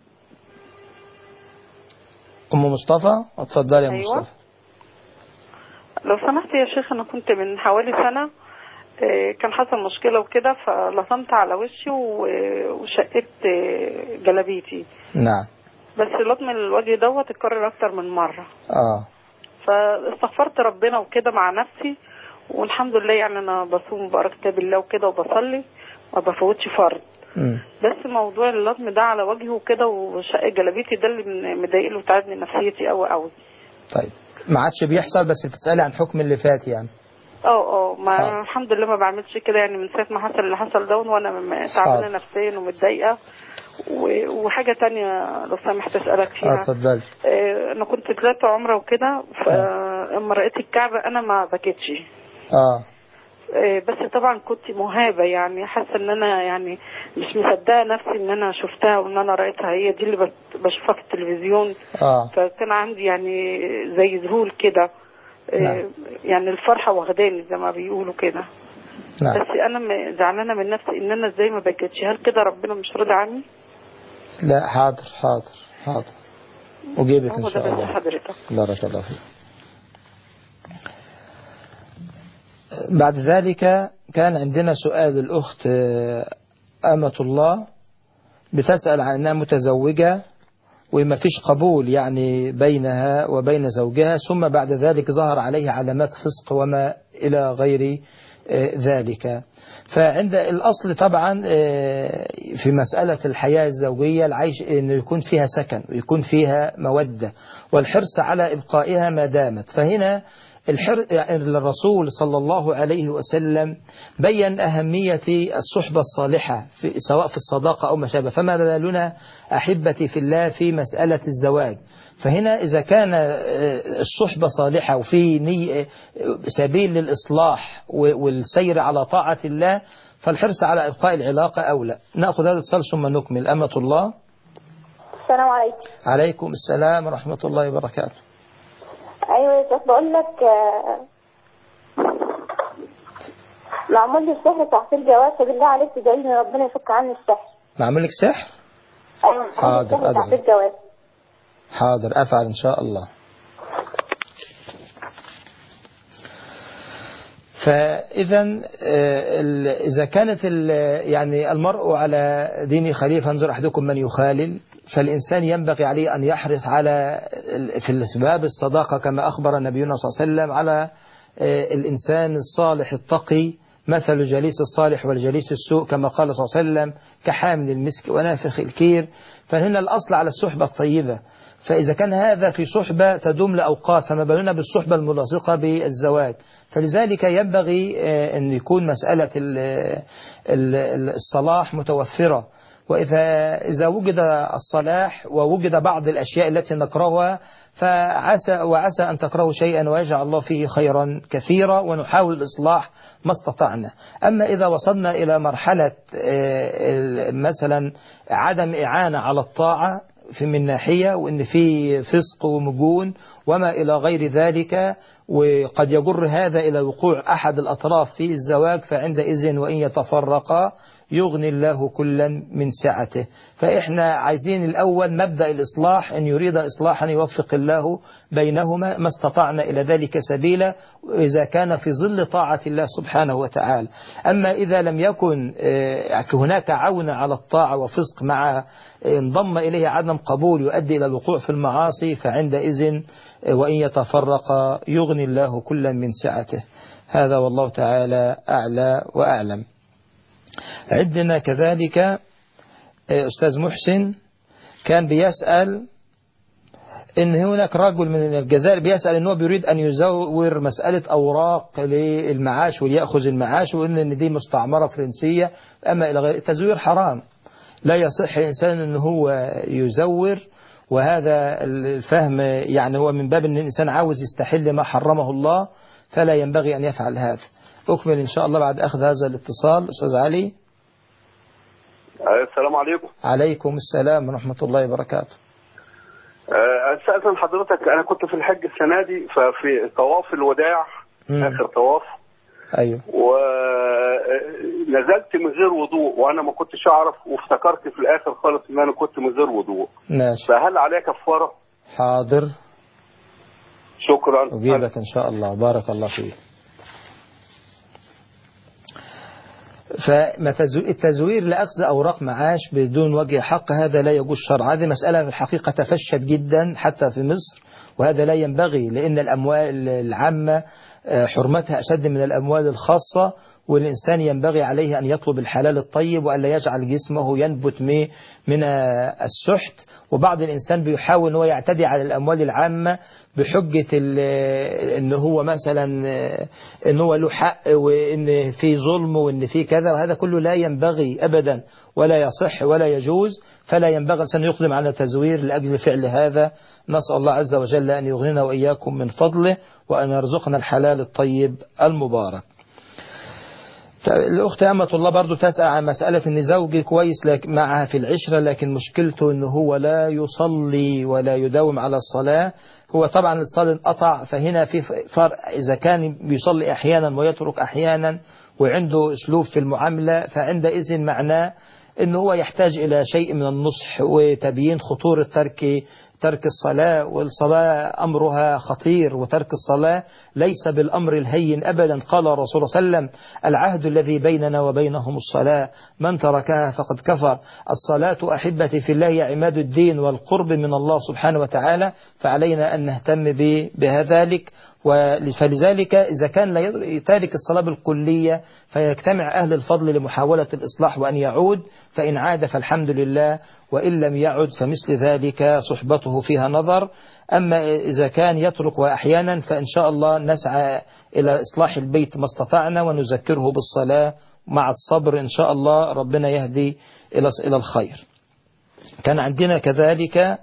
أم مصطفى، اتفضلي يا أيوة. مصطفى. لو سمحت يا شيخ، أنا كنت من حوالي سنة كان حصل مشكلة وكده، فلطمت على وشي وشقت جلابيتي. نعم. بس لطم الوجه دوت اتكرر أكتر من مرة. فاستغفرت ربنا وكده مع نفسي، والحمد لله يعني أنا بصوم بقرا كتاب الله وكده وبصلي ما بفوتش فرض. بس موضوع اللطم ده على وجهي وكده وشق جلابيتي ده اللي مضايقني وتعبني نفسيتي قوي قوي. طيب ما عادش بيحصل، بس بتسألي عن حكم اللي فات يعني. ما الحمد لله ما بعملش كده يعني من ساعة ما حصل اللي حصل ده، وانا تعبانه نفسيا ومتضايقه. وحاجة تانية لو سمحت اسألك فيها. اتفضلي. انا كنت طلعت عمرة وكده، فلما رأيت الكعبة انا ما بكيتش. بس طبعا كنت مهابة، يعني حاسة ان انا يعني مش مصدقة نفسي ان انا شفتها وان انا رأيتها، هي دي اللي بشوفها في التلفزيون. فكان عندي يعني زي ذهول كده. يعني الفرحة واخداني زي ما بيقولوا كده. نعم. بس انا زعلانه من نفسي ان انا ازاي ما بكتش. هل كده ربنا مش راضي عني؟ لا، حاضر اجيبك ان شاء الله. حضرتك بارك الله فيك. بعد ذلك كان عندنا سؤال الأخت أمة الله بتسأل عن أنها متزوجة وما فيش قبول يعني بينها وبين زوجها، ثم بعد ذلك ظهر عليه علامات فسق وما إلى غير ذلك. فعند الأصل طبعا في مسألة الحياة الزوجية العيش أن يكون فيها سكن ويكون فيها مودة والحرص على إبقائها ما دامت. فهنا الرسول صلى الله عليه وسلم بيّن أهمية الصحبة الصالحة سواء في الصداقة أو ما شابه، فما بالنا أحبتي في الله في مسألة الزواج. فهنا إذا كان الصحبة صالحة وفي سبيل للإصلاح والسير على طاعة الله فالحرص على إبقاء العلاقة أولى. نأخذ هذا الاتصال ثم نكمل. أمة الله. السلام عليكم. عليكم السلام ورحمة الله وبركاته. ايوه يا شيخ، بقول لك معمول لي السحر تحصيل جواز، فبالله عليك تدعي لي ربنا يفك عني السحر. معمول لك سحر؟ ايوه حاضر تحصيل جواز. حاضر افعل ان شاء الله. فإذا إذا كانت يعني المرء على دين خليل فانظر أحدكم من يخالل، فالإنسان ينبغي عليه أن يحرص على في الأسباب الصداقة كما أخبر نبينا صلى الله عليه وسلم على الإنسان الصالح التقي مثل جليس الصالح والجليس السوء كما قال صلى الله عليه وسلم كحامل المسك ونافخ الكير. فهنا الأصل على الصحبة الطيبة. فإذا كان هذا في صحبة تدوم لأوقات فما بالنا بالصحبة الملاصقة بالزواج. فلذلك ينبغي أن يكون مسألة الصلاح متوفرة. وإذا وجد الصلاح ووجد بعض الأشياء التي نكرهها وعسى أن تكرهوا شيئا ويجعل الله فيه خيرا كثيرا، ونحاول الإصلاح ما استطعنا. أما إذا وصلنا إلى مرحلة مثلا عدم إعانة على الطاعة من ناحية وإن في فسق ومجون وما إلى غير ذلك، وقد يجر هذا إلى وقوع أحد الأطراف في الزواج، فعندئذ وإن يتفرقا يغني الله كلا من سعته. فإحنا عايزين الأول مبدأ الإصلاح، إن يريد إصلاحا يوفق الله بينهما ما استطعنا إلى ذلك سبيلا، إذا كان في ظل طاعة الله سبحانه وتعالى. أما إذا لم يكن هناك عون على الطاعة وفسق مع انضم إليه عدم قبول يؤدي إلى الوقوع في المعاصي، فعندئذ وإن يتفرق يغني الله كلا من سعته. هذا والله تعالى أعلى وأعلم. عندنا كذلك أستاذ محسن كان بيسأل إن هناك رجل من الجزائر بيسأل إنه بيريد أن يزور مسألة أوراق للمعاش وليأخذ المعاش، وإن دي مستعمرة فرنسية. أما إلى غير التزوير حرام، لا يصح الإنسان إنه هو يزور، وهذا الفهم يعني هو من باب أن الإنسان عاوز يستحل ما حرمه الله، فلا ينبغي أن يفعل هذا. أكمل إن شاء الله بعد أخذ هذا الاتصال. أستاذ علي. السلام عليكم. عليكم السلام ورحمة الله وبركاته. سألت من حضرتك، أنا كنت في الحج السنة دي ففي طواف الوداع آخر طواف. أيوه. ونزلت من غير وضوء وأنا ما كنتش أعرف، وافتكرت في الآخر خالص إن أنا كنت من غير وضوء. ماشي. فهل عليك كفارة؟ حاضر. شكرا. أجيبك إن شاء الله. بارك الله فيك. فالتزوير لأخذ أوراق معاش بدون وجه حق هذا لا يجوز شرعا. هذه مسألة في الحقيقة تفشت جدا حتى في مصر، وهذا لا ينبغي، لأن الأموال العامة حرمتها أشد من الأموال الخاصة، والإنسان ينبغي عليه أن يطلب الحلال الطيب وألا يجعل جسمه ينبت من السحت. وبعض الإنسان بيحاول أنه يعتدي على الأموال العامة بحجة أن هو مثلا أن هو له حق وأن في ظلم وأن في كذا، وهذا كله لا ينبغي أبدا ولا يصح ولا يجوز. فلا ينبغي الإنسان يقدم على تزوير لأجل فعل هذا. نسأل الله عز وجل أن يغنينا وإياكم من فضله وأن يرزقنا الحلال الطيب المبارك. الأخت أمة الله برضو تسأل عن مسألة أن زوجي كويس معها في العشرة، لكن مشكلته أنه هو لا يصلي ولا يداوم على الصلاة. هو طبعا الصلاة انقطع، فهنا في فرق إذا كان بيصلي أحيانا ويترك أحيانا وعنده أسلوب في المعاملة، فعندئذ معناه أنه هو يحتاج إلى شيء من النصح وتبيين خطورة ترك الصلاة. والصلاة أمرها خطير، وترك الصلاة ليس بالأمر الهين أبدا. قال رسول الله صلى الله عليه وسلم: العهد الذي بيننا وبينهم الصلاة، من تركها فقد كفر. الصلاة أحبتي في الله عماد الدين والقرب من الله سبحانه وتعالى، فعلينا أن نهتم بذلك. فلذلك إذا كان تارك الصلاة بالكلية فيجتمع أهل الفضل لمحاولة الإصلاح وأن يعود، فإن عاد فالحمد لله، وإن لم يعد فمثل ذلك صحبته فيها نظر. أما إذا كان يترك وأحيانا فإن شاء الله نسعى إلى إصلاح البيت ما استطعنا، ونذكره بالصلاة مع الصبر إن شاء الله ربنا يهدي إلى الخير. كان عندنا كذلك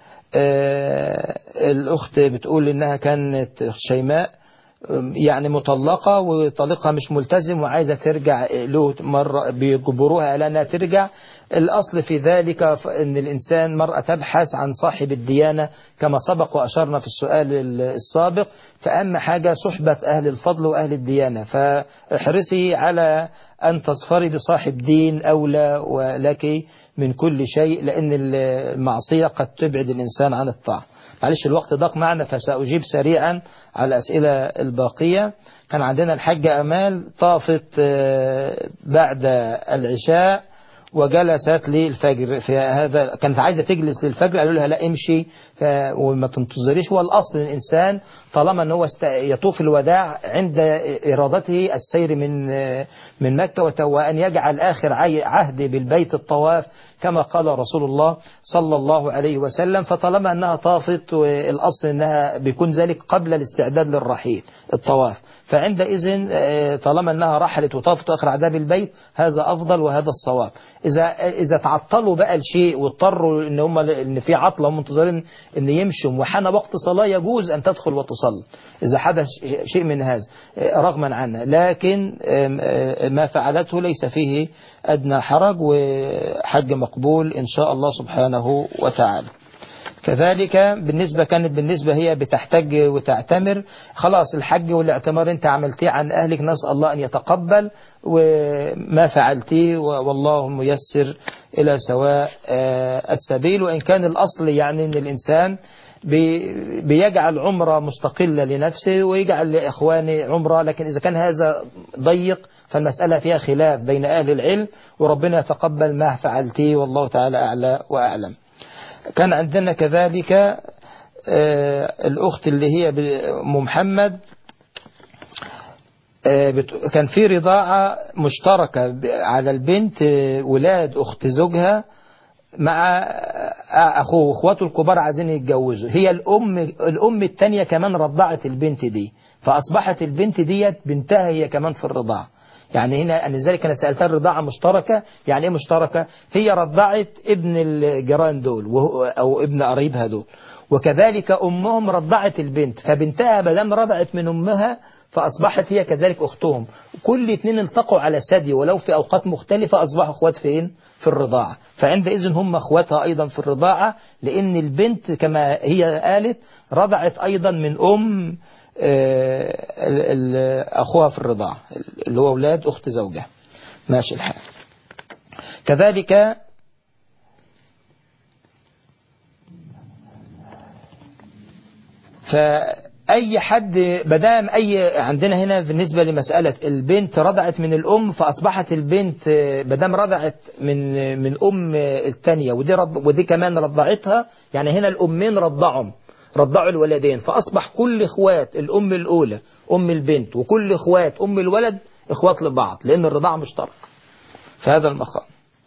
الأخت بتقول إنها كانت شيماء يعني مطلقة وطليقها مش ملتزم وعايزة ترجع له، مرة بيجبروها على أنها ترجع. الأصل في ذلك أن الإنسان مرأة تبحث عن صاحب الديانة كما سبق وأشرنا في السؤال السابق. فأهم حاجة صحبة أهل الفضل وأهل الديانة، فاحرصي على أن تصفري بصاحب دين أولى ولك من كل شيء، لأن المعصية قد تبعد الإنسان عن الطاعة. معلش الوقت ضاق معنا فسأجيب سريعا على الأسئلة الباقية. كان عندنا الحاجة أمال طافت بعد العشاء وجلست للفجر، في هذا كانت عايزة تجلس للفجر، قالوا لها لا امشي وما تنتظريش. هو الأصل الإنسان طالما أنه يطوف الوداع عند إرادته السير من مكة، وأن يجعل آخر عهد بالبيت الطواف كما قال رسول الله صلى الله عليه وسلم. فطالما أنها طافت والأصل أنها بيكون ذلك قبل الاستعداد للرحيل الطواف، فعندئذ طالما أنها رحلت وطافت آخر عهدها بالبيت هذا أفضل وهذا الصواب. إذا تعطلوا بقى الشيء واضطروا إن في عطلة ومنتظرين إن يمشوا وحان وقت صلاة، يجوز أن تدخل وتصلي إذا حدث شيء من هذا رغما عنها، لكن ما فعلته ليس فيه أدنى حرج، وحج مقبول إن شاء الله سبحانه وتعالى. كذلك بالنسبة هي بتحتج وتعتمر، خلاص الحج والاعتمار انت عملتيه عن أهلك، نسأل الله أن يتقبل وما فعلتيه، والله ميسر إلى سواء السبيل. وإن كان الأصل يعني أن الإنسان بيجعل عمرة مستقلة لنفسه ويجعل لإخوانه عمرة، لكن إذا كان هذا ضيق فالمسألة فيها خلاف بين أهل العلم، وربنا يتقبل ما فعلتيه والله تعالى أعلى وأعلم. كان عندنا كذلك الأخت اللي هي محمد، كان في رضاعة مشتركة على البنت، ولاد أخت زوجها مع أخوه وأخواته الكبار عايزين يتجوزوا. هي الأم التانية كمان رضعت البنت دي، فأصبحت البنت ديت بنتها هي كمان في الرضاعة. يعني هنا لذلك أنا سألتها الرضاعة مشتركة يعني إيه مشتركة؟ هي رضعت ابن الجيران دول أو ابن قريبها دول، وكذلك أمهم رضعت البنت، فبنتها بدل رضعت من أمها فأصبحت هي كذلك أختهم. كل اتنين التقوا على ثدي ولو في أوقات مختلفة أصبحوا أخوات فين؟ في الرضاعة. فعندئذ هم أخواتها أيضا في الرضاعة، لأن البنت كما هي قالت رضعت أيضا من أم أخوها في الرضاعة اللي هو أولاد أخت زوجها. ماشي الحال. كذلك فأي حد بدام عندنا هنا بالنسبة لمسألة البنت رضعت من الأم، فأصبحت البنت بدام رضعت من أم الثانية ودي كمان رضعتها، يعني هنا الأمين رضعوا الولدين، فأصبح كل إخوات الأم الأولى أم البنت وكل إخوات أم الولد إخوات لبعض، لأن الرضاعة مشترك في هذا المقام.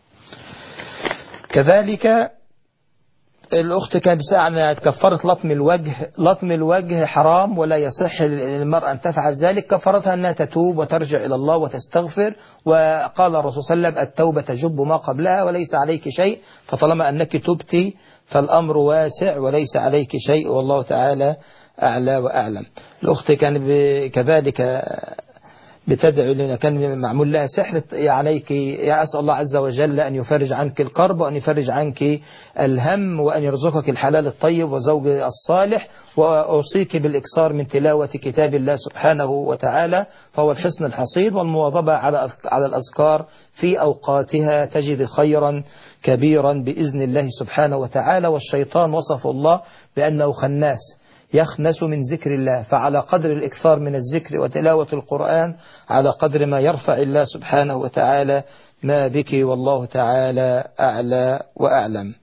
كذلك الأخت كانت بتسأل عن كفارة لطم الوجه حرام ولا يصح للمرأة أن تفعل ذلك. كفارتها أنها تتوب وترجع إلى الله وتستغفر، وقال الرسول صلى الله عليه وسلم التوبة تجب ما قبلها وليس عليك شيء، فطالما أنك تبتي فالأمر واسع وليس عليك شيء والله تعالى أعلى وأعلم. الأخت كان كذلك بتدعو لنا كان معمول لها سحر عليك، يا أسأل الله عز وجل أن يفرج عنك الكرب وأن يفرج عنك الهم وأن يرزقك الحلال الطيب وزوج الصالح. وأوصيك بالإكثار من تلاوة كتاب الله سبحانه وتعالى، فهو الحصن الحصين، والمواظبة على الأذكار في أوقاتها تجد خيرا كبيرا بإذن الله سبحانه وتعالى. والشيطان وصف الله بأنه خناس يخنس من ذكر الله، فعلى قدر الإكثار من الذكر وتلاوة القرآن على قدر ما يرفع الله سبحانه وتعالى ما بك، والله تعالى أعلى وأعلم.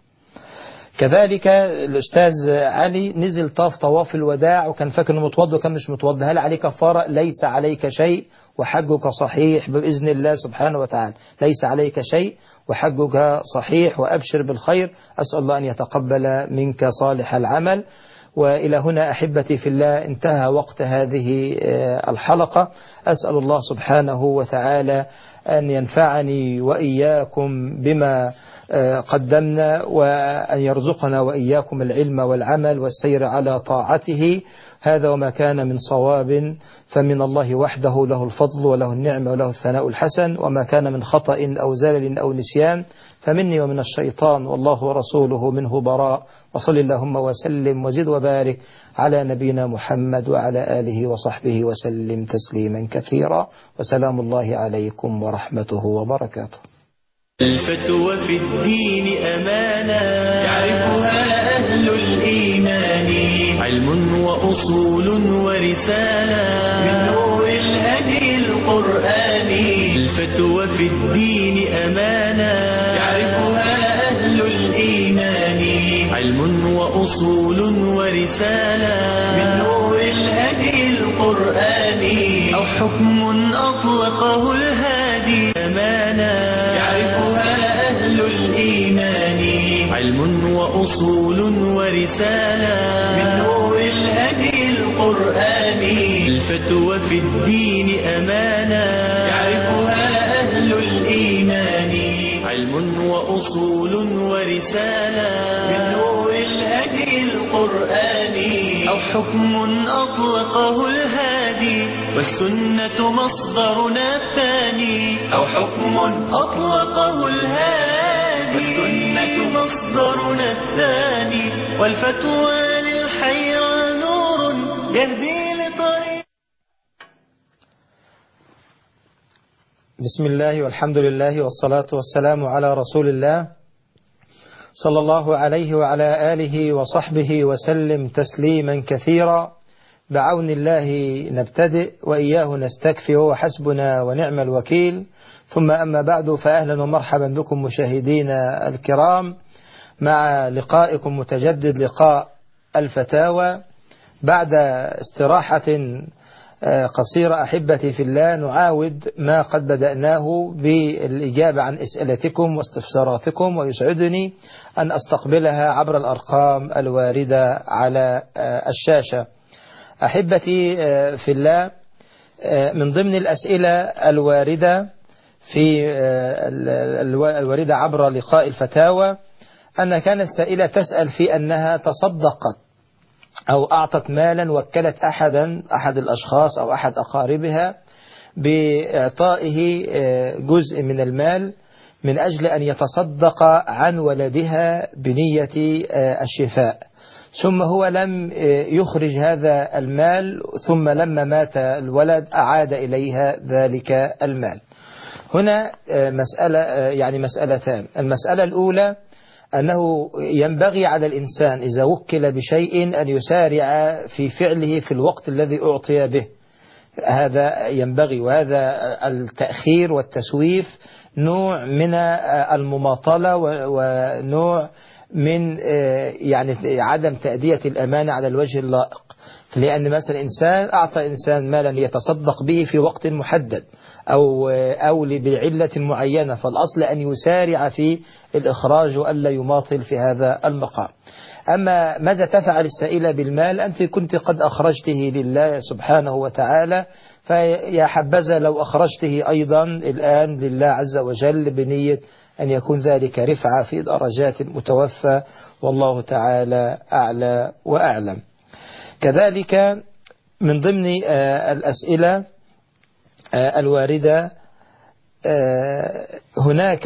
كذلك الأستاذ علي نزل طواف الوداع وكان فاكر انه متوضى وكان مش متوضى، هل عليك كفارة؟ ليس عليك شيء وحجك صحيح بإذن الله سبحانه وتعالى، ليس عليك شيء وحجك صحيح، وأبشر بالخير. أسأل الله أن يتقبل منك صالح العمل. وإلى هنا أحبتي في الله انتهى وقت هذه الحلقة. أسأل الله سبحانه وتعالى أن ينفعني وإياكم بما قدمنا، وأن يرزقنا وإياكم العلم والعمل والسير على طاعته. هذا وما كان من صواب فمن الله وحده، له الفضل وله النعمة وله الثناء الحسن، وما كان من خطأ أو زلل أو نسيان فمني ومن الشيطان، والله ورسوله منه براء. وصل اللهم وسلم وزد وبارك على نبينا محمد وعلى آله وصحبه وسلم تسليما كثيرا، وسلام الله عليكم ورحمته وبركاته. الفتوى في الدين أمانة يعرفها أهل الإيمان، علم وأصول ورسالة من نور الهدي القرآني. الفتوى في الدين أمانة يعرفها أهل الإيمان، علم وأصول ورسالة من نور الهدي القرآني. أو حكم أطلقه الهادي أمانة يعرفها أهل الإيمان، علم وأصول ورسالة من نور الهدي القرآني. الفتوى في الدين أمانة يعرفها أهل الإيمان، علم وأصول ورسالة من نور الهدي القرآني. أو حكم أطلقه الهادي والسنة مصدرنا الثاني. أو حكم أطلقه الهادي والسنة مصدرنا الثاني. والفتوى للحيرى نور يهدي لطريق. بسم الله والحمد لله والصلاة والسلام على رسول الله صلى الله عليه وعلى آله وصحبه وسلم تسليما كثيرا. بعون الله نبتدئ وإياه نستكفي، وهو حسبنا ونعم الوكيل. ثم أما بعد، فأهلا ومرحبا بكم مشاهدينا الكرام مع لقائكم متجدد، لقاء الفتاوى. بعد استراحة قصيرة أحبتي في الله نعاود ما قد بدأناه بالإجابة عن أسئلتكم واستفساراتكم، ويسعدني أن أستقبلها عبر الأرقام الواردة على الشاشة. أحبتي في الله، من ضمن الأسئلة الواردة الواردة عبر لقاء الفتاوى أن كانت سائلة تسأل في أنها تصدقت أو أعطت مالا، وكلت أحد الأشخاص أو أحد أقاربها بإعطائه جزء من المال من أجل أن يتصدق عن ولدها بنية الشفاء، ثم هو لم يخرج هذا المال، ثم لما مات الولد أعاد إليها ذلك المال. هنا مسألتان. المسألة الأولى أنه ينبغي على الإنسان إذا وكل بشيء أن يسارع في فعله في الوقت الذي أعطي به، هذا ينبغي. وهذا التأخير والتسويف نوع من المماطلة ونوع من عدم تأدية الأمانة على الوجه اللائق. لأن مثلا إنسان أعطى إنسان مالا يتصدق به في وقت محدد أو بعلة معينة، فالأصل أن يسارع في الإخراج وألا يماطل في هذا المقام. أما ماذا تفعل السائلة بالمال؟ أنت كنت قد أخرجته لله سبحانه وتعالى، فيا حبذا لو أخرجته أيضا الآن لله عز وجل بنية أن يكون ذلك رفعة في درجات المتوفى، والله تعالى أعلى وأعلم. كذلك من ضمن الأسئلة الواردة هناك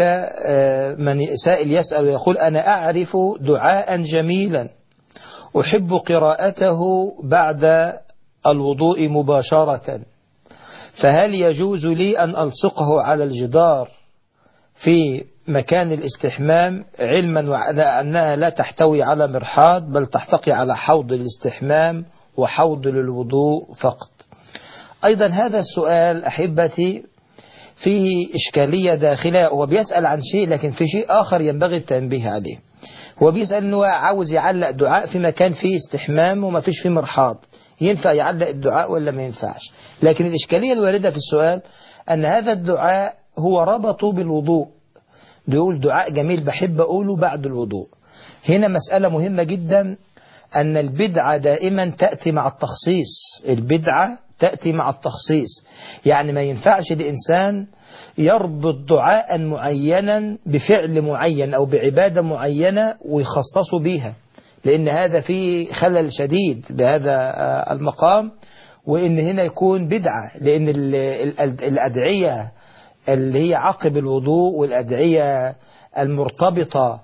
من سائل يسأل ويقول أنا أعرف دعاء جميلا أحب قراءته بعد الوضوء مباشرة، فهل يجوز لي أن ألصقه على الجدار في مكان الاستحمام، علما أنها لا تحتوي على مرحاض بل تحتوي على حوض الاستحمام وحوض للوضوء فقط؟ أيضا هذا السؤال أحبتي فيه إشكالية داخلة. هو بيسأل عن شيء لكن في شيء آخر ينبغي التنبيه عليه. هو بيسأل أنه عاوز يعلق دعاء في مكان فيه استحمام وما فيش فيه مرحاض، ينفع يعلق الدعاء ولا ما ينفعش؟ لكن الإشكالية الواردة في السؤال أن هذا الدعاء هو ربطه بالوضوء، بيقول دعاء جميل بحب أقوله بعد الوضوء. هنا مسألة مهمة جدا، أن البدعة دائما تأتي مع التخصيص. البدعة تأتي مع التخصيص، يعني ما ينفعش الإنسان يربط دعاء معينا بفعل معين أو بعبادة معينة ويخصصه بيها، لأن هذا فيه خلل شديد بهذا المقام، وإن هنا يكون بدعة. لأن الأدعية اللي هي عقب الوضوء والأدعية المرتبطة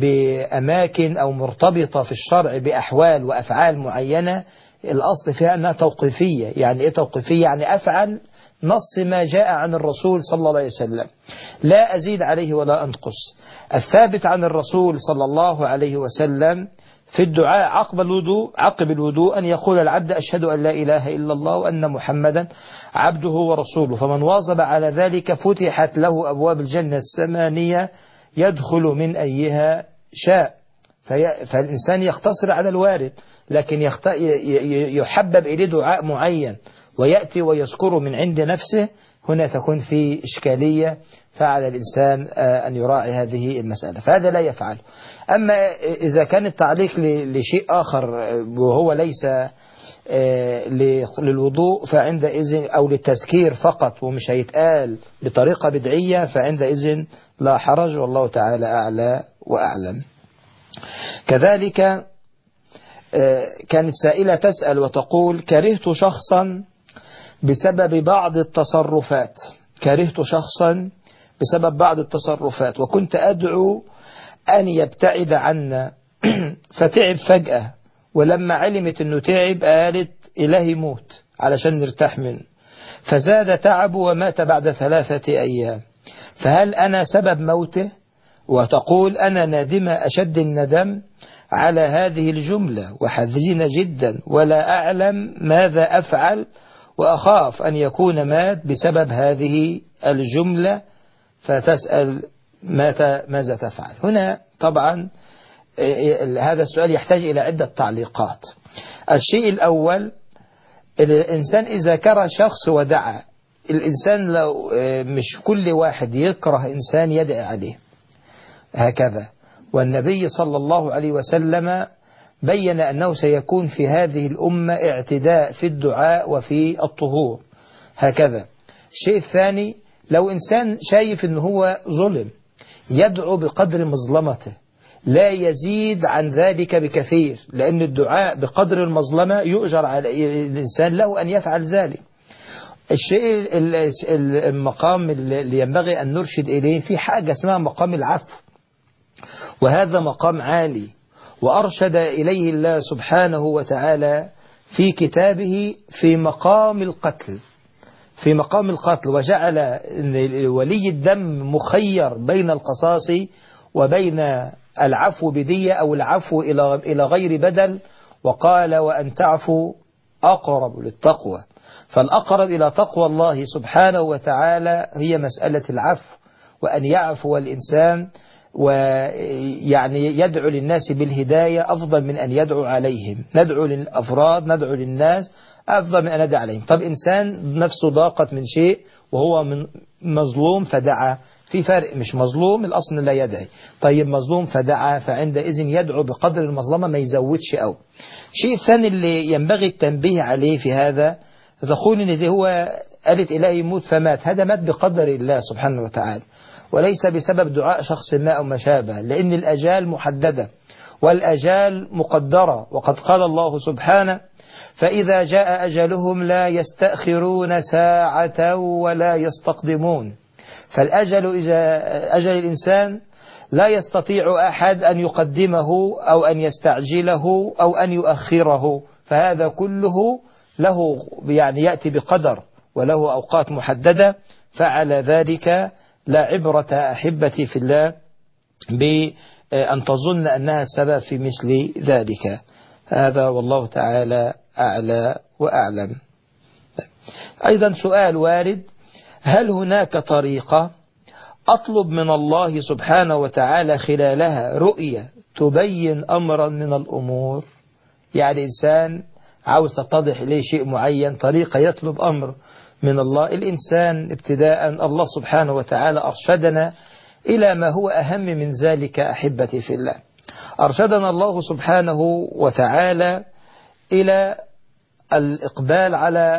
بأماكن أو مرتبطة في الشرع بأحوال وأفعال معينة، الأصل فيها أنها توقيفية. يعني إيه توقيفية؟ يعني أفعل نص ما جاء عن الرسول صلى الله عليه وسلم، لا أزيد عليه ولا أنقص. الثابت عن الرسول صلى الله عليه وسلم في الدعاء عقب الوضوء أن يقول العبد أشهد أن لا إله إلا الله وأن محمدا عبده ورسوله، فمن واظب على ذلك فتحت له أبواب الجنة الثمانية يدخل من أيها شاء. فالإنسان يقتصر على الوارد، لكن يحبب إليه دعاء معين ويأتي ويذكره من عند نفسه، هنا تكون في إشكالية، فعلى الإنسان أن يراعي هذه المسألة، فهذا لا يفعل. أما إذا كان التعليق لشيء آخر وهو ليس للوضوء فعندئذ أو للتذكير فقط ومش هيتقال بطريقة بدعية، فعندئذ لا حرج، والله تعالى أعلى وأعلم. كذلك كانت سائلة تسأل وتقول كرهت شخصا بسبب بعض التصرفات وكنت أدعو أن يبتعد عنا فتعب فجأة، ولما علمت أنه تعب قالت إلهي موت علشان نرتاح منه، فزاد تعبه ومات بعد 3 أيام، فهل أنا سبب موته؟ وتقول أنا نادمة أشد الندم على هذه الجملة وحزينة جدا ولا أعلم ماذا أفعل، وأخاف أن يكون مات بسبب هذه الجملة، فتسأل ماذا تفعل؟ هنا طبعا هذا السؤال يحتاج إلى عدة تعليقات. الشيء الأول، الإنسان إذا كره شخص ودعا، الإنسان لو مش كل واحد يكره إنسان يدعي عليه هكذا، والنبي صلى الله عليه وسلم بين أنه سيكون في هذه الأمة اعتداء في الدعاء وفي الطهور هكذا. الشيء الثاني، لو إنسان شايف أنه هو ظلم يدعو بقدر مظلمته لا يزيد عن ذلك بكثير، لأن الدعاء بقدر المظلمة يؤجر على الإنسان له أن يفعل ذلك. الشيء المقام اللي ينبغي أن نرشد إليه في حاجة اسمها مقام العفو، وهذا مقام عالي وأرشد إليه الله سبحانه وتعالى في كتابه في مقام القتل، وجعل ولي الدم مخير بين القصاص وبين العفو بدية أو العفو إلى غير بدل، وقال وأن تعفوا أقرب للتقوى، فالأقرب إلى تقوى الله سبحانه وتعالى هي مسألة العفو، وأن يعفو الإنسان ويعني يدعو للناس بالهداية أفضل من أن يدعو عليهم. ندعو للأفراد، ندعو للناس أفضل من أن ندعو عليهم. طب إنسان نفسه ضاقت من شيء وهو مظلوم فدعا، في فرق، مش مظلوم الأصل لا يدعي، طيب مظلوم فدعا، فعندئذ يدعو بقدر المظلمة ما يزودش أو. شيء ثاني اللي ينبغي التنبيه عليه في هذا، تقول إن ده هو قالت إلهي يموت فمات، هذا مات بقدر الله سبحانه وتعالى وليس بسبب دعاء شخص ما أو ما شابه، لأن الأجال محددة والأجال مقدرة، وقد قال الله سبحانه: فإذا جاء أجلهم لا يستأخرون ساعة ولا يستقدمون. فالأجل إذا أجل الإنسان لا يستطيع أحد أن يقدمه أو أن يستعجله أو أن يؤخره، فهذا كله له يعني يأتي بقدر وله أوقات محددة. فعلى ذلك لا عبرة أحبتي في الله بأن تظن أنها السبب في مثل ذلك. هذا والله تعالى أعلى وأعلم. أيضا سؤال وارد: هل هناك طريقة أطلب من الله سبحانه وتعالى خلالها رؤية تبين أمرا من الأمور؟ يعني إنسان عاوز تتضح إليه شيء معين، طريقة يطلب أمر من الله. الإنسان ابتداء الله سبحانه وتعالى أرشدنا إلى ما هو أهم من ذلك أحبتي في الله. أرشدنا الله سبحانه وتعالى إلى الإقبال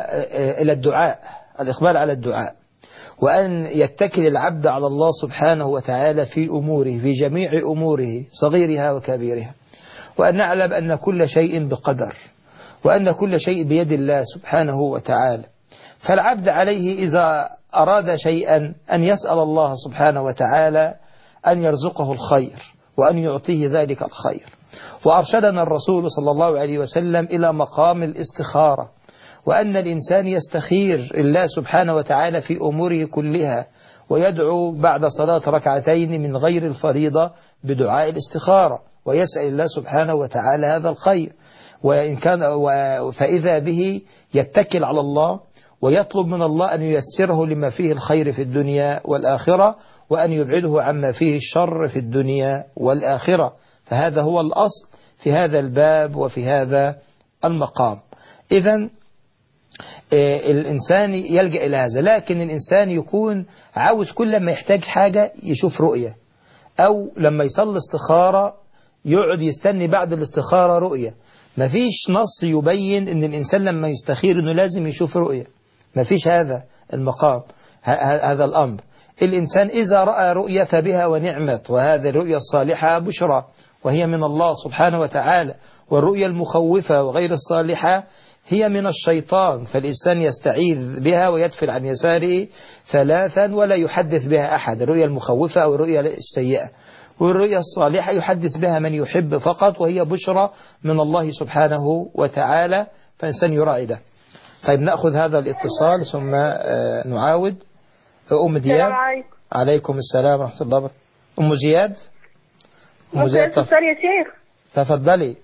على الدعاء، وأن يتكل العبد على الله سبحانه وتعالى في أموره، في جميع أموره صغيرها وكبيرها، وأن نعلم أن كل شيء بقدر، وأن كل شيء بيد الله سبحانه وتعالى. فالعبد عليه إذا أراد شيئا أن يسأل الله سبحانه وتعالى أن يرزقه الخير وأن يعطيه ذلك الخير. وأرشدنا الرسول صلى الله عليه وسلم إلى مقام الاستخارة، وأن الإنسان يستخير الله سبحانه وتعالى في أموره كلها، ويدعو بعد صلاة ركعتين من غير الفريضة بدعاء الاستخارة، ويسأل الله سبحانه وتعالى هذا الخير. وإن كان فإذا به يتكل على الله ويطلب من الله أن ييسره لما فيه الخير في الدنيا والآخرة، وأن يبعده عما فيه الشر في الدنيا والآخرة. فهذا هو الأصل في هذا الباب وفي هذا المقام. إذن الإنسان يلجأ إلى هذا، لكن الإنسان يكون عاوز كل ما يحتاج حاجة يشوف رؤية، أو لما يصلي استخارة يقعد يستني بعد الاستخارة رؤية. مفيش نص يبين أن الإنسان لما يستخير أنه لازم يشوف رؤية، مفيش هذا المقام، هذا الأمر. الإنسان إذا رأى رؤية فبها ونعمت، وهذه الرؤية الصالحة بشرى وهي من الله سبحانه وتعالى، والرؤية المخوفة وغير الصالحة هي من الشيطان، فالإنسان يستعيذ بها ويدفل عن يساره 3 ولا يحدث بها أحد، الرؤية المخوفة أو الرؤية السيئة. والرؤيا الصالحة يحدث بها من يحب فقط، وهي بشرى من الله سبحانه وتعالى، فإنسان يراعي ده. طيب نأخذ هذا الاتصال ثم نعاود. أم دياب. عليكم السلام ورحمة الله وبركاته. أم زياد. أم زياد يا شيخ. تفضلي.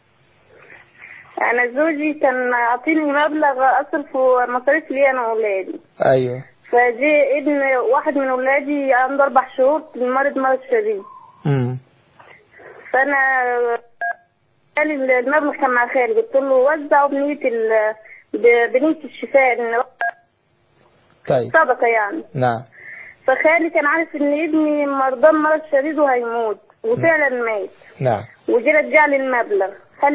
أنا زوجي كان يعطيني مبلغ أصرف مصاريف لي أنا وأولادي. أيوه. فجاء ابن واحد من أولادي عنده 4 شهور مرض شديد. فأنا قال المبلغ كان مع خالي، قلت له وزعه بنية الشفاء، طيب. صدقة يعني. نعم. فخالي كان عارف إن ابني مرض شديد وهيموت، وفعلا مات. نعم. وجي رجع لي المبلغ. هل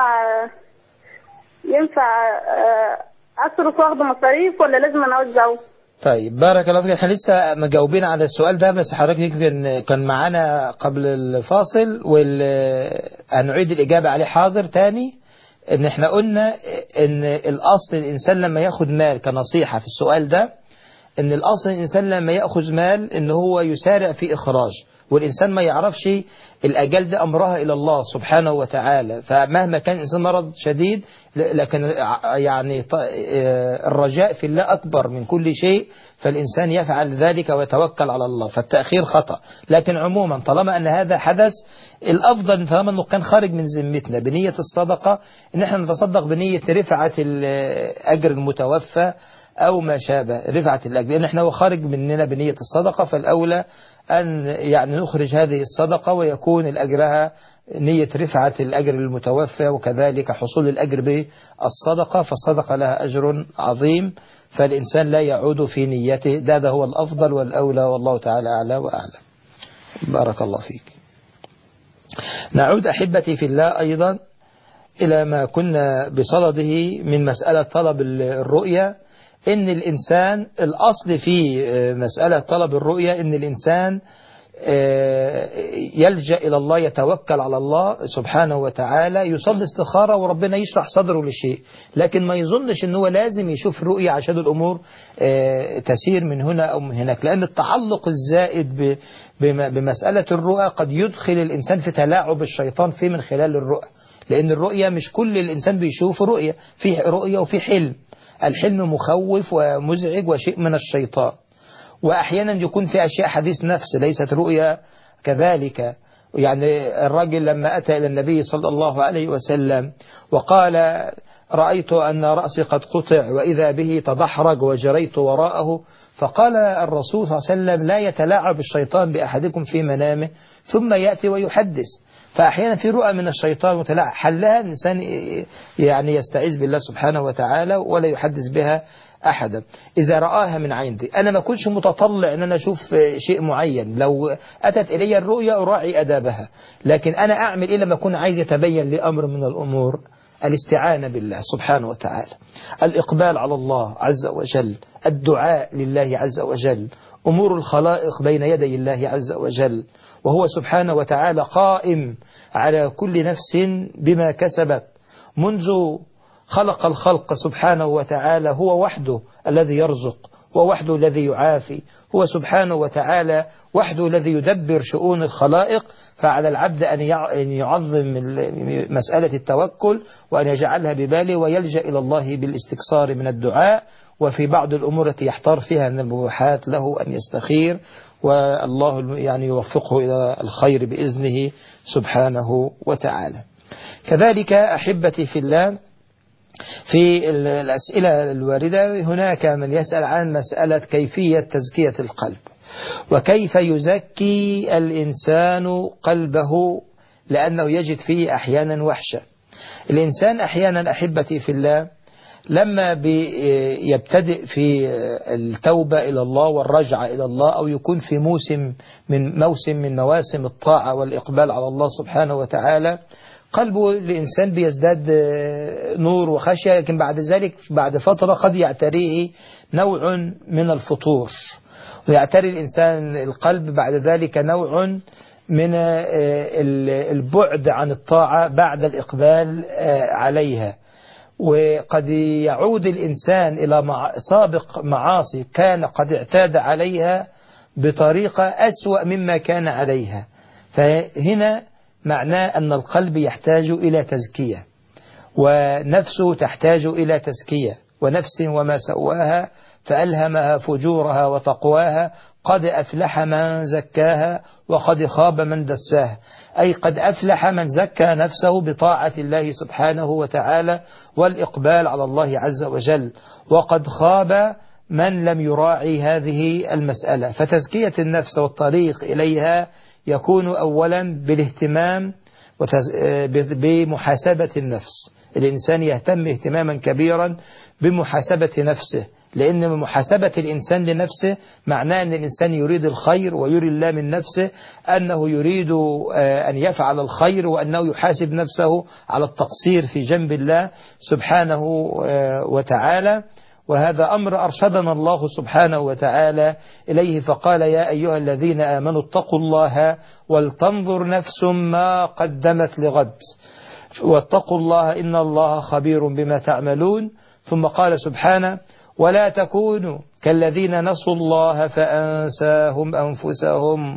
ينفع أصرف واخده مصاريف ولا لازم أنا أوزعه؟ طيب بارك الله فيك. احنا لسه مجاوبين على السؤال ده، بس حضرتك كان معانا قبل الفاصل هنعيد الإجابة عليه حاضر تاني. ان احنا قلنا ان الأصل الإنسان لما ياخد مال كنصيحة في السؤال ده، ان الأصل الإنسان لما يأخذ مال ان هو يسارع في إخراج، والإنسان ما يعرفش الأجل ده أمرها إلى الله سبحانه وتعالى. فمهما كان الإنسان مرض شديد، لكن يعني الرجاء في الله أكبر من كل شيء، فالإنسان يفعل ذلك ويتوكل على الله، فالتأخير خطأ. لكن عموما طالما أن هذا حدث، الأفضل طالما أنه كان خارج من ذمتنا بنية الصدقة، إن احنا نتصدق بنية رفعة الأجر المتوفى أو ما شابه رفعة الأجر، لأن احنا هو خارج مننا بنية الصدقة، فالأولى أن يعني نخرج هذه الصدقة ويكون الأجرها نية رفعة الأجر المتوفى، وكذلك حصول الأجر بالصدقة، فالصدقة لها أجر عظيم، فالإنسان لا يعود في نيته. ده هو الأفضل والأولى، والله تعالى أعلى وأعلم. بارك الله فيك. نعود أحبتي في الله أيضا إلى ما كنا بصدده من مسألة طلب الرؤية. إن الإنسان الأصل في مسألة طلب الرؤية إن الإنسان يلجأ إلى الله، يتوكل على الله سبحانه وتعالى، يصلي استخارة وربنا يشرح صدره لشيء، لكن ما يظنش أنه لازم يشوف رؤية عشان الأمور تسير من هنا أو من هناك، لأن التعلق الزائد بمسألة الرؤى قد يدخل الإنسان في تلاعب الشيطان فيه من خلال الرؤى، لأن الرؤية مش كل الإنسان بيشوف رؤية، في رؤية وفي حلم. الحلم مخوف ومزعج وشيء من الشيطان، وأحيانا يكون في أشياء حديث نفس ليست رؤيا كذلك. يعني الرجل لما أتى إلى النبي صلى الله عليه وسلم وقال رأيت أن رأسي قد قطع وإذا به تدحرج وجريت وراءه، فقال الرسول صلى الله عليه وسلم لا يتلاعب الشيطان بأحدكم في منامه ثم يأتي ويحدث. فأحيانا في رؤى من الشيطان متلاعب، حلها الإنسان يعني يستعيذ بالله سبحانه وتعالى ولا يحدث بها أحدا. إذا رآها من عندي أنا ما كنتش متطلع أن أنا أشوف شيء معين، لو أتت إلي الرؤيا أراعي أدابها، لكن أنا أعمل إيه لما أكون عايز يتبين لي أمر من الأمور؟ الاستعانة بالله سبحانه وتعالى، الإقبال على الله عز وجل، الدعاء لله عز وجل، أمور الخلائق بين يدي الله عز وجل، وهو سبحانه وتعالى قائم على كل نفس بما كسبت منذ خلق الخلق سبحانه وتعالى. هو وحده الذي يرزق، ووحده الذي يعافي، هو سبحانه وتعالى وحده الذي يدبر شؤون الخلائق. فعلى العبد أن يعظم مسألة التوكل وأن يجعلها بباله ويلجأ إلى الله بالاستكثار من الدعاء، وفي بعض الأمور التي يحتار فيها من المباحات له أن يستخير، والله يعني يوفقه إلى الخير بإذنه سبحانه وتعالى. كذلك أحبتي في الله، في الأسئلة الواردة هناك من يسأل عن مسألة كيفية تزكية القلب، وكيف يزكي الإنسان قلبه، لأنه يجد فيه أحيانا وحشة. الإنسان أحيانا أحبتي في الله لما يبتدئ في التوبة إلى الله والرجعة إلى الله، أو يكون في موسم من مواسم الطاعة والإقبال على الله سبحانه وتعالى، قلبه الإنسان بيزداد نور وخشية، لكن بعد ذلك بعد فترة قد يعتريه نوع من الفتور، ويعتري الإنسان القلب بعد ذلك نوع من البعد عن الطاعة بعد الإقبال عليها، وقد يعود الإنسان إلى سابق معاصي كان قد اعتاد عليها بطريقة أسوأ مما كان عليها. فهنا معناه أن القلب يحتاج إلى تزكية، ونفسه تحتاج إلى تزكية، ونفس وما سواها فألهمها فجورها وتقواها، قد أفلح من زكاها وقد خاب من دساها. أي قد أفلح من زكى نفسه بطاعة الله سبحانه وتعالى والإقبال على الله عز وجل، وقد خاب من لم يراعي هذه المسألة. فتزكية النفس والطريق إليها يكون أولا بالاهتمام بمحاسبة النفس. الإنسان يهتم اهتماما كبيرا بمحاسبة نفسه، لأن محاسبة الإنسان لنفسه معناه أن الإنسان يريد الخير ويري الله من نفسه أنه يريد أن يفعل الخير، وأنه يحاسب نفسه على التقصير في جنب الله سبحانه وتعالى. وهذا أمر أرشدنا الله سبحانه وتعالى إليه، فقال يا أيها الذين آمنوا اتقوا الله ولتنظر نفس ما قدمت لغد واتقوا الله إن الله خبير بما تعملون. ثم قال سبحانه ولا تكونوا كالذين نسوا الله فأنساهم أنفسهم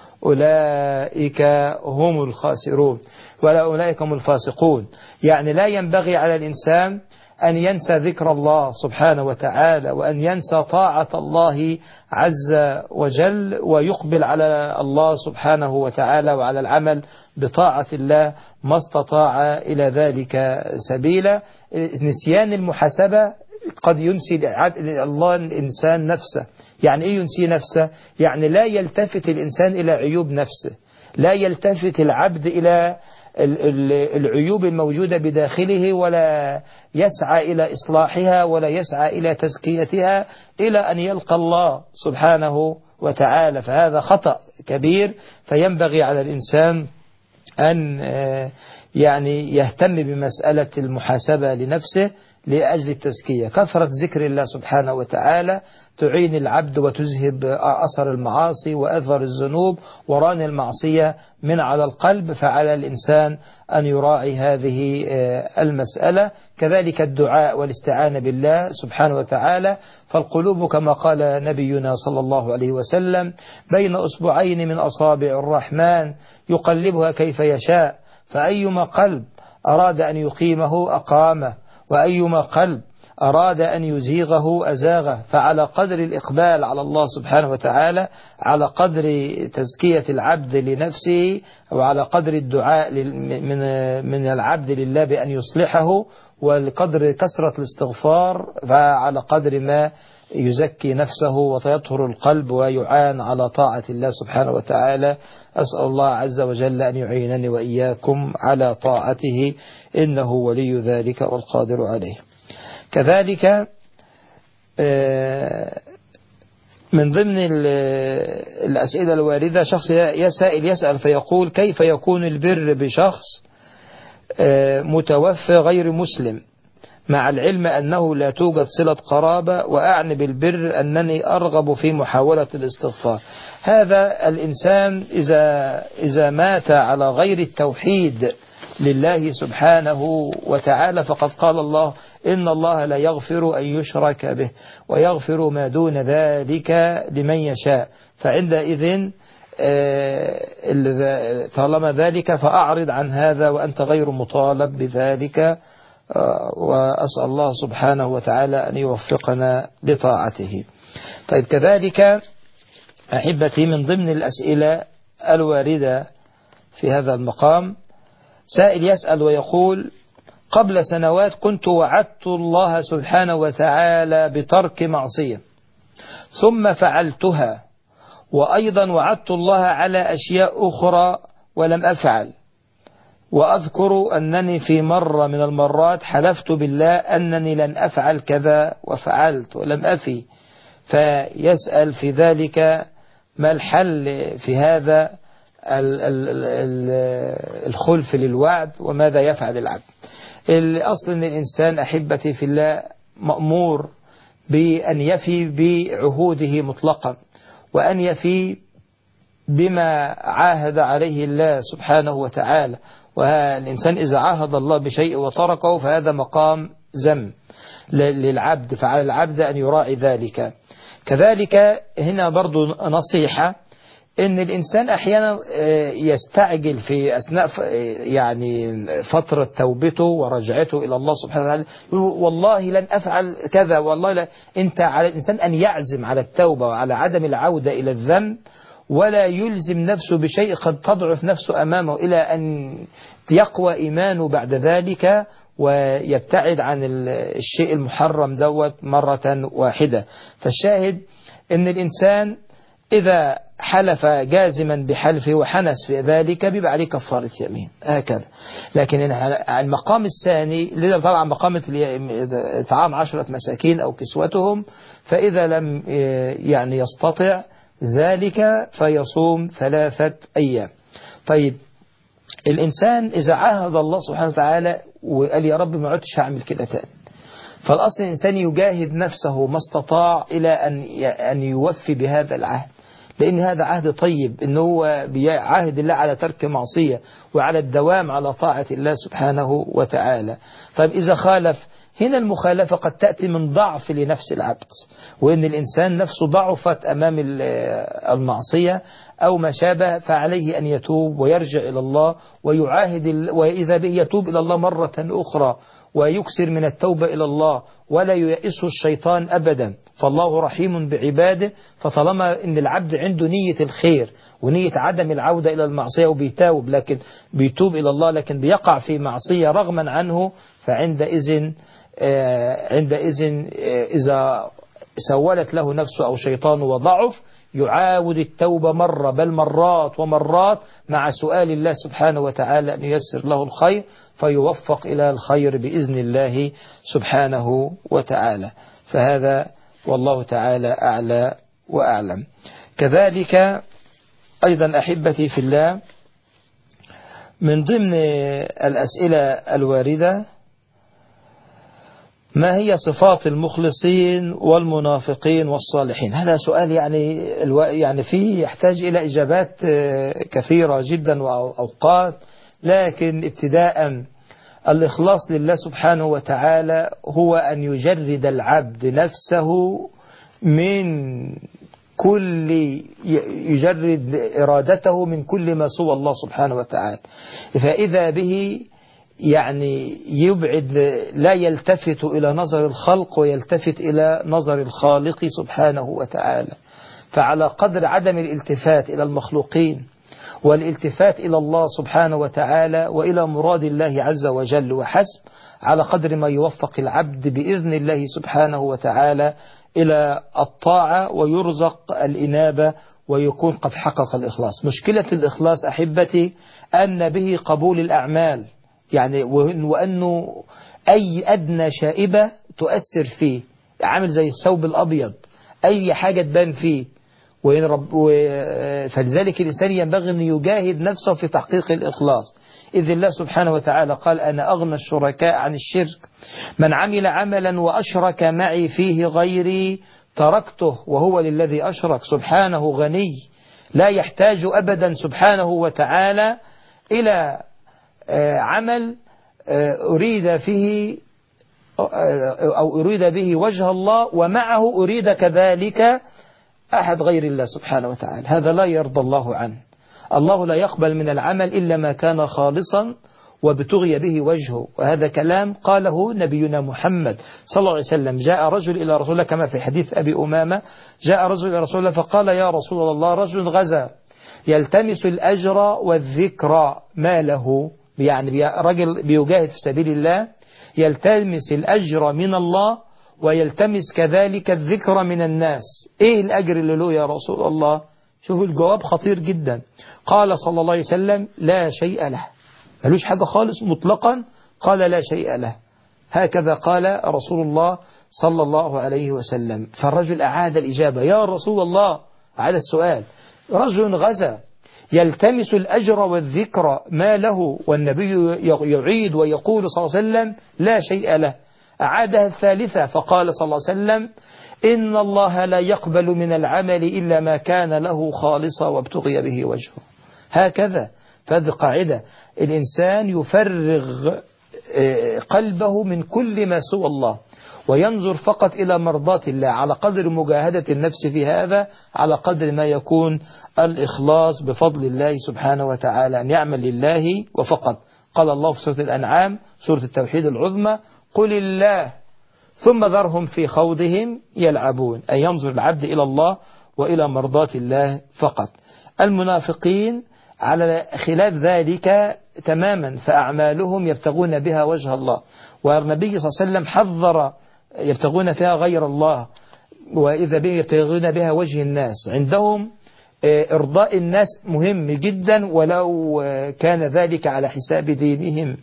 أولئك هم الخاسرون ولا أولئك هم الفاسقون. يعني لا ينبغي على الإنسان أن ينسى ذكر الله سبحانه وتعالى، وأن ينسى طاعة الله عز وجل، ويقبل على الله سبحانه وتعالى وعلى العمل بطاعة الله ما استطاع إلى ذلك سبيلا. نسيان المحاسبة قد ينسي الله الإنسان نفسه. يعني إيه ينسي نفسه؟ يعني لا يلتفت الإنسان إلى عيوب نفسه، لا يلتفت العبد إلى العيوب الموجودة بداخله، ولا يسعى إلى إصلاحها، ولا يسعى إلى تزكيتها إلى أن يلقى الله سبحانه وتعالى. فهذا خطأ كبير. فينبغي على الإنسان أن يعني يهتم بمسألة المحاسبة لنفسه، لأجل التزكية. كثرة ذكر الله سبحانه وتعالى تعين العبد وتذهب أثر المعاصي وأثر الذنوب وران المعصية من على القلب، فعلى الإنسان أن يراعي هذه المسألة. كذلك الدعاء والاستعانة بالله سبحانه وتعالى، فالقلوب كما قال نبينا صلى الله عليه وسلم بين أصبعين من أصابع الرحمن يقلبها كيف يشاء، فأيما قلب أراد أن يقيمه أقامه، وأيما قلب أراد أن يزيغه أزاغه. فعلى قدر الإقبال على الله سبحانه وتعالى، على قدر تزكية العبد لنفسه، وعلى قدر الدعاء من العبد لله بأن يصلحه، وقدر كثرة الاستغفار، فعلى قدر ما يزكي نفسه ويطهر القلب ويعان على طاعة الله سبحانه وتعالى. أسأل الله عز وجل أن يعينني وإياكم على طاعته، إنه ولي ذلك والقادر عليه. كذلك من ضمن الأسئلة الواردة شخص يسأل فيقول: كيف يكون البر بشخص متوفى غير مسلم مع العلم أنه لا توجد صلة قرابة، وأعني بالبر أنني أرغب في محاولة الاستغفار. هذا الإنسان إذا مات على غير التوحيد لله سبحانه وتعالى، فقد قال الله: إن الله لا يغفر أن يشرك به ويغفر ما دون ذلك لمن يشاء. فعندئذ طالما ذلك فأعرض عن هذا وأنت غير مطالب بذلك، وأسأل الله سبحانه وتعالى أن يوفقنا لطاعته. طيب، كذلك أحبتي من ضمن الأسئلة الواردة في هذا المقام سائل يسأل ويقول: قبل سنوات كنت وعدت الله سبحانه وتعالى بترك معصية ثم فعلتها، وأيضا وعدت الله على أشياء أخرى ولم أفعل، وأذكر أنني في مرة من المرات حلفت بالله أنني لن أفعل كذا وفعلت ولم أفي. فيسأل في ذلك: ما الحل في هذا الخلف للوعد، وماذا يفعل العبد؟ الأصل أن الإنسان أحبتي في الله مأمور بأن يفي بعهوده مطلقا، وأن يفي بما عاهد عليه الله سبحانه وتعالى. والإنسان إذا عاهد الله بشيء وتركه فهذا مقام ذم للعبد، فعلى العبد أن يراعي ذلك. كذلك هنا برضو نصيحة: إن الإنسان أحيانا يستعجل في أثناء يعني فترة توبته ورجعته إلى الله سبحانه وتعالى، والله لن أفعل كذا، والله لا. أنت على الإنسان أن يعزم على التوبة وعلى عدم العودة إلى الذنب، ولا يلزم نفسه بشيء قد تضعف نفسه أمامه، إلى أن يقوى إيمانه بعد ذلك ويبتعد عن الشيء المحرم دوت مرة واحدة. فالشاهد أن الإنسان إذا حلف جازما بحلفه وحنس في ذلك بيبقى عليه كفارة يمين هكذا. لكن المقام الثاني لذا طبعا مقام إطعام 10 مساكين أو كسوتهم، فإذا لم يعني يستطع ذلك فيصوم 3 أيام. طيب، الإنسان إذا عاهد الله سبحانه وتعالى وقال يا رب ما عدتش هعمل كده تاني، فالأصل الإنسان يجاهد نفسه ما استطاع إلى أن يوفي بهذا العهد، لأن هذا عهد طيب، إنه هو بيعاهد الله على ترك معصية وعلى الدوام على طاعة الله سبحانه وتعالى. طيب، إذا خالف، هنا المخالفة قد تأتي من ضعف لنفس العبد، وإن الإنسان نفسه ضعفت أمام المعصية أو ما شابه، فعليه أن يتوب ويرجع إلى الله ويعاهد، وإذا به يتوب إلى الله مرة أخرى ويكسر من التوبة إلى الله، ولا ييأسه الشيطان أبدا، فالله رحيم بعباده. فطالما أن العبد عنده نية الخير ونية عدم العودة إلى المعصية وبيتوب، لكن بيتوب إلى الله لكن بيقع في معصية رغما عنه، فعندئذ إذا سولت له نفسه أو شيطانه وضعف يعاود التوبة مرة بل مرات ومرات، مع سؤال الله سبحانه وتعالى أن ييسر له الخير فيوفق إلى الخير بإذن الله سبحانه وتعالى. فهذا والله تعالى أعلى وأعلم. كذلك أيضا أحبتي في الله من ضمن الأسئلة الواردة ما هي صفات المخلصين والمنافقين والصالحين؟ هذا سؤال يعني فيه يحتاج إلى إجابات كثيرة جدا وأوقات، لكن ابتداء الإخلاص لله سبحانه وتعالى هو أن يجرد العبد نفسه من يجرد إرادته من كل ما سوى الله سبحانه وتعالى، فإذا به يبعد، لا يلتفت إلى نظر الخلق ويلتفت إلى نظر الخالق سبحانه وتعالى. فعلى قدر عدم الالتفات إلى المخلوقين والالتفات إلى الله سبحانه وتعالى وإلى مراد الله عز وجل وحسب، على قدر ما يوفق العبد بإذن الله سبحانه وتعالى إلى الطاعة ويرزق الإنابة ويكون قد حقق الإخلاص. مشكلة الإخلاص أحبتي أن به قبول الأعمال، وأنه أي أدنى شائبة تؤثر فيه، عامل زي الثوب الأبيض، أي حاجة تبان فيه. فلذلك الإنسان ينبغي أن يجاهد نفسه في تحقيق الإخلاص، إذ الله سبحانه وتعالى قال: أنا أغنى الشركاء عن الشرك، من عمل عملا وأشرك معي فيه غيري تركته وهو للذي أشرك. سبحانه غني لا يحتاج أبدا سبحانه وتعالى إلى عمل أريد فيه أو أريد به وجه الله ومعه أريد كذلك أحد غير الله سبحانه وتعالى. هذا لا يرضى الله عنه. الله لا يقبل من العمل إلا ما كان خالصا وابتغي به وجهه، وهذا كلام قاله نبينا محمد صلى الله عليه وسلم. جاء رجل إلى رسول الله كما في حديث أبي أمامة، جاء رجل إلى رسول الله فقال: يا رسول الله، رجل غزا يلتمس الأجر والذكر ما له، رجل بيجاهد في سبيل الله، يلتمس الأجر من الله ويلتمس كذلك الذكر من الناس. إيه الأجر اللي له يا رسول الله؟ شوفوا الجواب خطير جدا. قال صلى الله عليه وسلم: لا شيء له، ملوش حاجة خالص مطلقا. قال: لا شيء له. هكذا قال رسول الله صلى الله عليه وسلم. فالرجل أعاد الإجابة: يا رسول الله، على السؤال، رجل غزا يلتمس الأجر والذكر ما له، والنبي يعيد ويقول صلى الله عليه وسلم: لا شيء له. أعادها الثالثة فقال صلى الله عليه وسلم: إن الله لا يقبل من العمل إلا ما كان له خالصا وابتغي به وجهه. هكذا. فهذه قاعدة، الإنسان يفرغ قلبه من كل ما سوى الله وينظر فقط إلى مرضات الله. على قدر مجاهدة النفس في هذا، على قدر ما يكون الإخلاص بفضل الله سبحانه وتعالى، أن يعمل لله وفقط. قال الله في سورة الأنعام، سورة التوحيد العظمى: قل الله ثم ذرهم في خوضهم يلعبون. أن ينظر العبد إلى الله وإلى مرضات الله فقط. المنافقين على خلاف ذلك تماما، فأعمالهم يبتغون بها وجه الله، والنبي صلى الله عليه وسلم حذر يبتغون فيها غير الله، وإذا بهم يبتغون بها وجه الناس. عندهم إرضاء الناس مهم جدا ولو كان ذلك على حساب دينهم.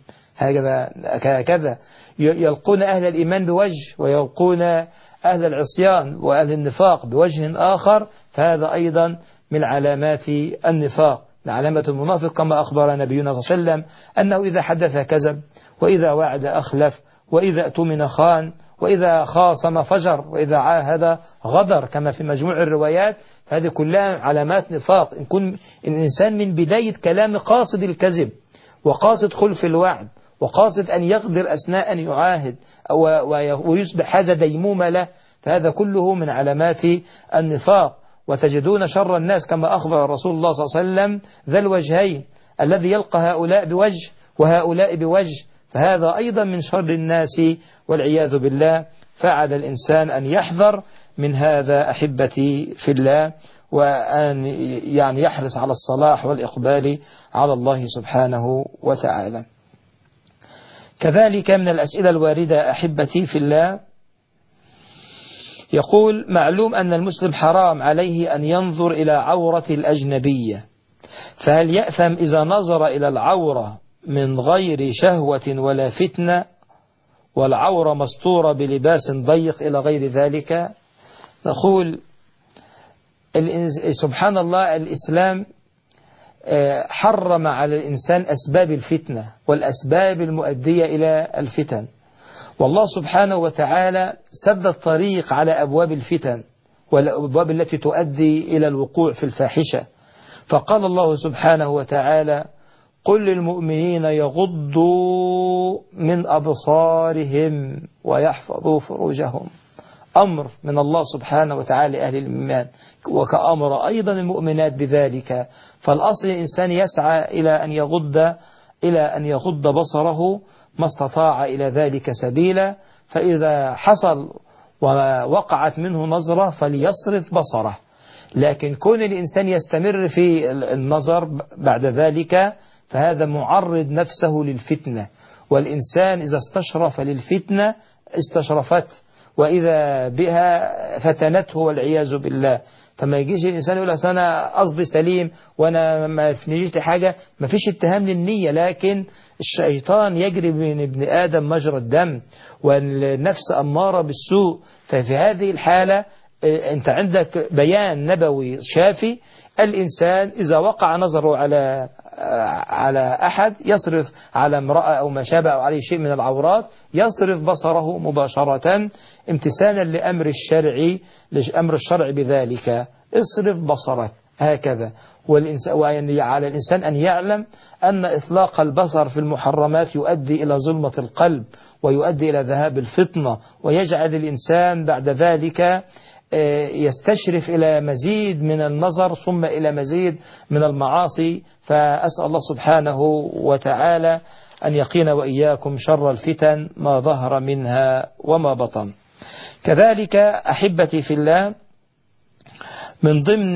هكذا يلقون أهل الإيمان بوجه ويلقون أهل العصيان وأهل النفاق بوجه آخر، فهذا أيضا من علامات النفاق. علامة المنافق كما أخبر نبينا صلى الله عليه وسلم أنه إذا حدث كذب، وإذا وعد أخلف، وإذا اؤتمن خان، وإذا خاصم فجر، وإذا عاهد غدر، كما في مجموع الروايات. هذه كلها علامات نفاق. إن كن الإنسان من بداية كلام قاصد الكذب وقاصد خلف الوعد وقاصد أن يغدر أثناء أن يعاهد ويصبح هذا ديمومة له، فهذا كله من علامات النفاق. وتجدون شر الناس كما أخبر رسول الله صلى الله عليه وسلم ذا الوجهين، الذي يلقى هؤلاء بوجه وهؤلاء بوجه، فهذا أيضا من شر الناس والعياذ بالله. فعلى الإنسان أن يحذر من هذا أحبتي في الله، وأن يحرص على الصلاح والإقبال على الله سبحانه وتعالى. كذلك من الأسئلة الواردة أحبتي في الله، يقول: معلوم أن المسلم حرام عليه أن ينظر إلى عورة الأجنبية، فهل يأثم إذا نظر إلى العورة من غير شهوة ولا فتنة، والعورة مستورة بلباس ضيق إلى غير ذلك؟ نقول سبحان الله، الإسلام حرم على الإنسان أسباب الفتنة والأسباب المؤدية إلى الفتن، والله سبحانه وتعالى سد الطريق على أبواب الفتن والأبواب التي تؤدي إلى الوقوع في الفاحشة. فقال الله سبحانه وتعالى: قل للمؤمنين يغضوا من أبصارهم ويحفظوا فروجهم. أمر من الله سبحانه وتعالى أهل الإيمان، وكأمر أيضا المؤمنات بذلك. فالأصل الإنسان يسعى إلى أن يغض بصره ما استطاع إلى ذلك سبيلا. فإذا حصل ووقعت منه نظرة فليصرف بصره، لكن كون الإنسان يستمر في النظر بعد ذلك فهذا معرض نفسه للفتنة. والإنسان إذا استشرف للفتنة استشرفت، وإذا بها فتنته والعياذ بالله. فما يجيش الإنسان يقول أنا قصدي سليم وأنا ما فنيجيش حاجة، ما فيش اتهام للنية، لكن الشيطان يجري من ابن آدم مجرى الدم، والنفس أمارة بالسوء. ففي هذه الحالة أنت عندك بيان نبوي شافي: الإنسان إذا وقع نظره على أحد يصرف، على امرأة أو ما شابه أو عليه شيء من العورات، يصرف بصره مباشرة امتثالا لأمر الشرع بذلك. اصرف بصرك هكذا. وعلى الإنسان أن يعلم أن إطلاق البصر في المحرمات يؤدي إلى ظلمة القلب، ويؤدي إلى ذهاب الفطنة، ويجعل الإنسان بعد ذلك يستشرف إلى مزيد من النظر ثم إلى مزيد من المعاصي. فأسأل الله سبحانه وتعالى أن يقينا وإياكم شر الفتن ما ظهر منها وما بطن. كذلك أحبتي في الله، من ضمن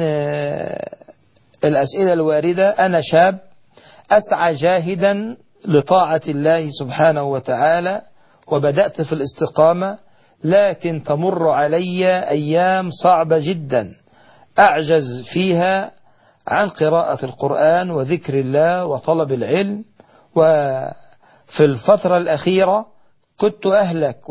الأسئلة الواردة: أنا شاب أسعى جاهدا لطاعة الله سبحانه وتعالى وبدأت في الاستقامة، لكن تمر علي أيام صعبة جدا أعجز فيها عن قراءة القرآن وذكر الله وطلب العلم. وفي الفترة الأخيرة كنت أهلك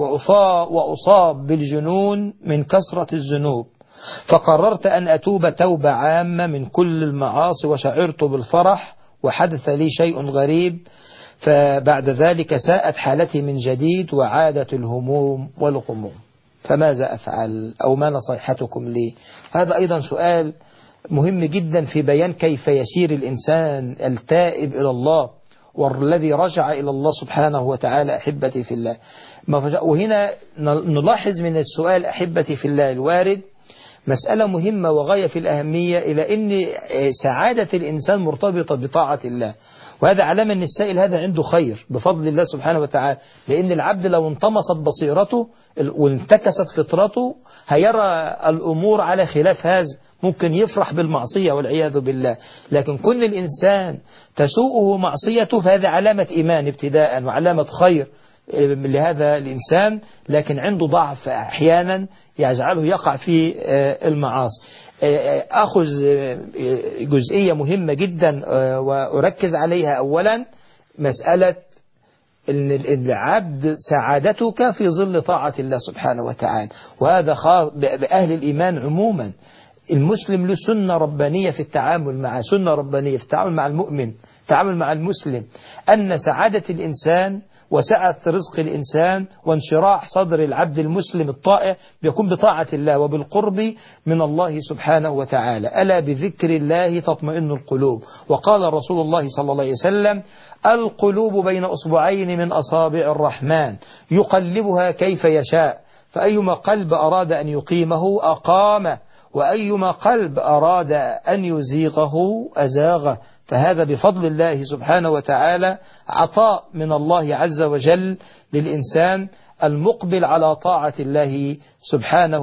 وأصاب بالجنون من كثرة الذنوب، فقررت أن أتوب توبة عامة من كل المعاصي، وشعرت بالفرح وحدث لي شيء غريب. فبعد ذلك ساءت حالتي من جديد وعادت الهموم والغموم، فماذا أفعل؟ أو ما نصيحتكم لي؟ هذا أيضا سؤال مهم جدا في بيان كيف يسير الإنسان التائب إلى الله والذي رجع إلى الله سبحانه وتعالى. أحبتي في الله، وهنا نلاحظ من السؤال أحبتي في الله الوارد مسألة مهمة وغاية في الأهمية، إلى أن سعادة الإنسان مرتبطة بطاعة الله، وهذا علامة أن السائل هذا عنده خير بفضل الله سبحانه وتعالى. لأن العبد لو انطمست بصيرته وانتكست فطرته هيرى الأمور على خلاف هذا، ممكن يفرح بالمعصية والعياذ بالله. لكن كل الإنسان تسوءه معصيته فهذا علامة إيمان ابتداء وعلامة خير لهذا الإنسان، لكن عنده ضعف أحيانا يجعله يقع في المعاصي. أخذ جزئية مهمة جدا وأركز عليها. أولا مسألة أن العبد سعادتك في ظل طاعة الله سبحانه وتعالى، وهذا خاص بأهل الإيمان عموما. المسلم له سنة ربانية في التعامل مع سنة ربانية في التعامل مع المؤمن، التعامل مع المسلم، أن سعادة الإنسان وسعة رزق الإنسان وانشراح صدر العبد المسلم الطائع بيكون بطاعة الله وبالقرب من الله سبحانه وتعالى. ألا بذكر الله تطمئن القلوب. وقال رسول الله صلى الله عليه وسلم: القلوب بين أصبعين من أصابع الرحمن يقلبها كيف يشاء، فأيما قلب أراد أن يقيمه أقامه، وأيما قلب أراد أن يزيغه أزاغه. فهذا بفضل الله سبحانه وتعالى عطاء من الله عز وجل للإنسان المقبل على طاعة الله سبحانه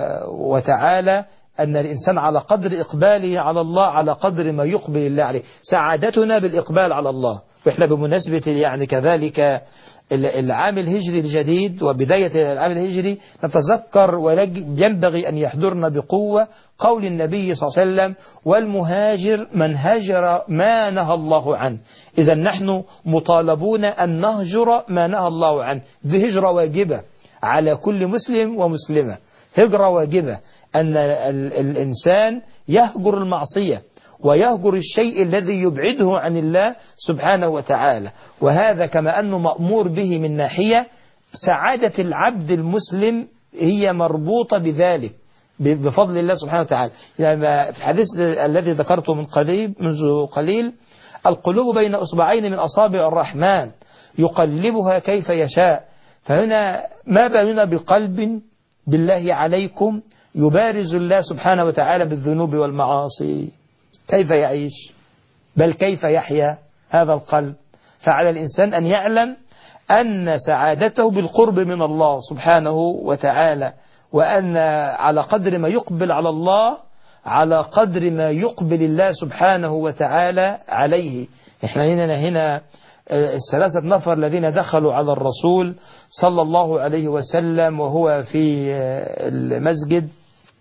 وتعالى، أن الإنسان على قدر إقباله على الله على قدر ما يقبل الله عليه. سعادتنا بالإقبال على الله. وإحنا بمناسبة يعني كذلك العام الهجري الجديد وبداية العام الهجري نتذكر وينبغي أن يحضرنا بقوة قول النبي صلى الله عليه وسلم: والمهاجر من هجر ما نهى الله عنه. إذا نحن مطالبون أن نهجر ما نهى الله عنه. دي هجرة واجبة على كل مسلم ومسلمة، هجرة واجبة أن الإنسان يهجر المعصية ويهجر الشيء الذي يبعده عن الله سبحانه وتعالى. وهذا كما أنه مأمور به من ناحية، سعادة العبد المسلم هي مربوطة بذلك بفضل الله سبحانه وتعالى. يعني في الحديث الذي ذكرته منذ قليل القلوب بين أصبعين من أصابع الرحمن يقلبها كيف يشاء. فهنا ما بالنا بقلب بالله عليكم يبارز الله سبحانه وتعالى بالذنوب والمعاصي، كيف يعيش؟ بل كيف يحيا هذا القلب؟ فعلى الإنسان أن يعلم أن سعادته بالقرب من الله سبحانه وتعالى، وأن على قدر ما يقبل على الله على قدر ما يقبل الله سبحانه وتعالى عليه. احنا هنا الثلاثة نفر الذين دخلوا على الرسول صلى الله عليه وسلم وهو في المسجد،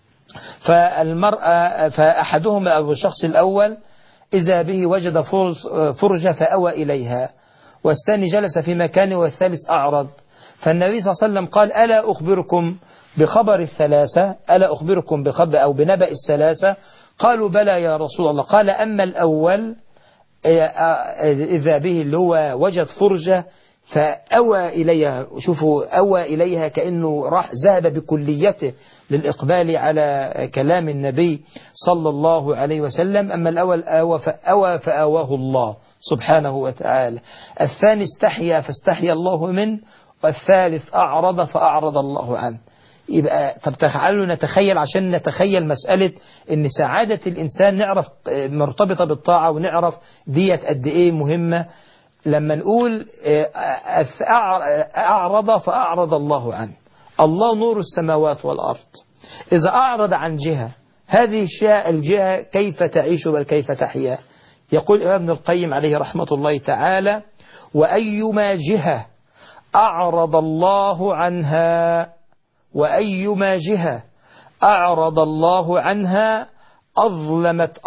فأحدهم أو الشخص الأول إذا به وجد فرجة فأوى إليها، والثاني جلس في مكانه، والثالث أعرض. فالنبي صلى الله عليه وسلم قال ألا أخبركم بخبر الثلاثة، ألا أخبركم بخبر أو بنبأ الثلاثة؟ قالوا بلى يا رسول الله. قال أما الأول إذا به اللي هو وجد فرجة فأوى إليها، شوفوا أوى إليها كأنه راح ذهب بكليته للإقبال على كلام النبي صلى الله عليه وسلم. أما الأول أوى فآواه الله سبحانه وتعالى، الثاني استحيا فاستحيا الله منه، والثالث أعرض فأعرض الله عنه. يبقى طب تعالوا نتخيل عشان نتخيل مسألة ان سعادة الإنسان نعرف مرتبطة بالطاعة، ونعرف ديت قد ايه مهمة. لما نقول أعرض فأعرض الله عنه، الله نور السماوات والأرض. إذا أعرض عن جهة، هذه الجهة كيف تعيش بل كيف تحيا؟ يقول ابن القيم عليه رحمة الله تعالى وأيما جهة أعرض الله عنها، وأيما جهة أعرض الله عنها أظلمت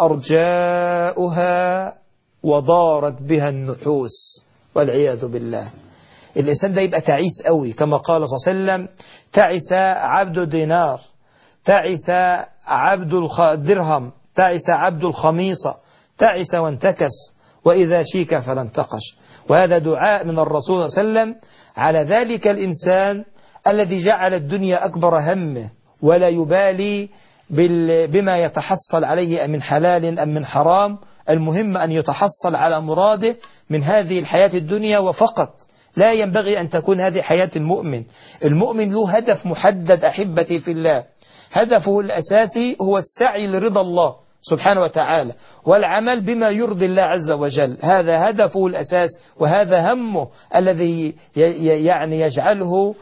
أرجاؤها وضارت بها النحوس والعياذ بالله. الإنسان ده يبقى تعيس قوي، كما قال صلى الله عليه وسلم تعس عبد الدينار، تعس عبد الدرهم، تعس عبد الخميصة، تعس وانتكس، وإذا شيك فلا انتقش. وهذا دعاء من الرسول صلى الله عليه وسلم على ذلك الإنسان الذي جعل الدنيا أكبر همه، ولا يبالي بما يتحصل عليه من حلال أم من حرام، المهم أن يتحصل على مراده من هذه الحياة الدنيا وفقط. لا ينبغي أن تكون هذه حياة المؤمن. المؤمن له هدف محدد أحبتي في الله، هدفه الأساسي هو السعي لرضا الله سبحانه وتعالى والعمل بما يرضي الله عز وجل. هذا هدفه الأساس، وهذا همه الذي يعني يجعله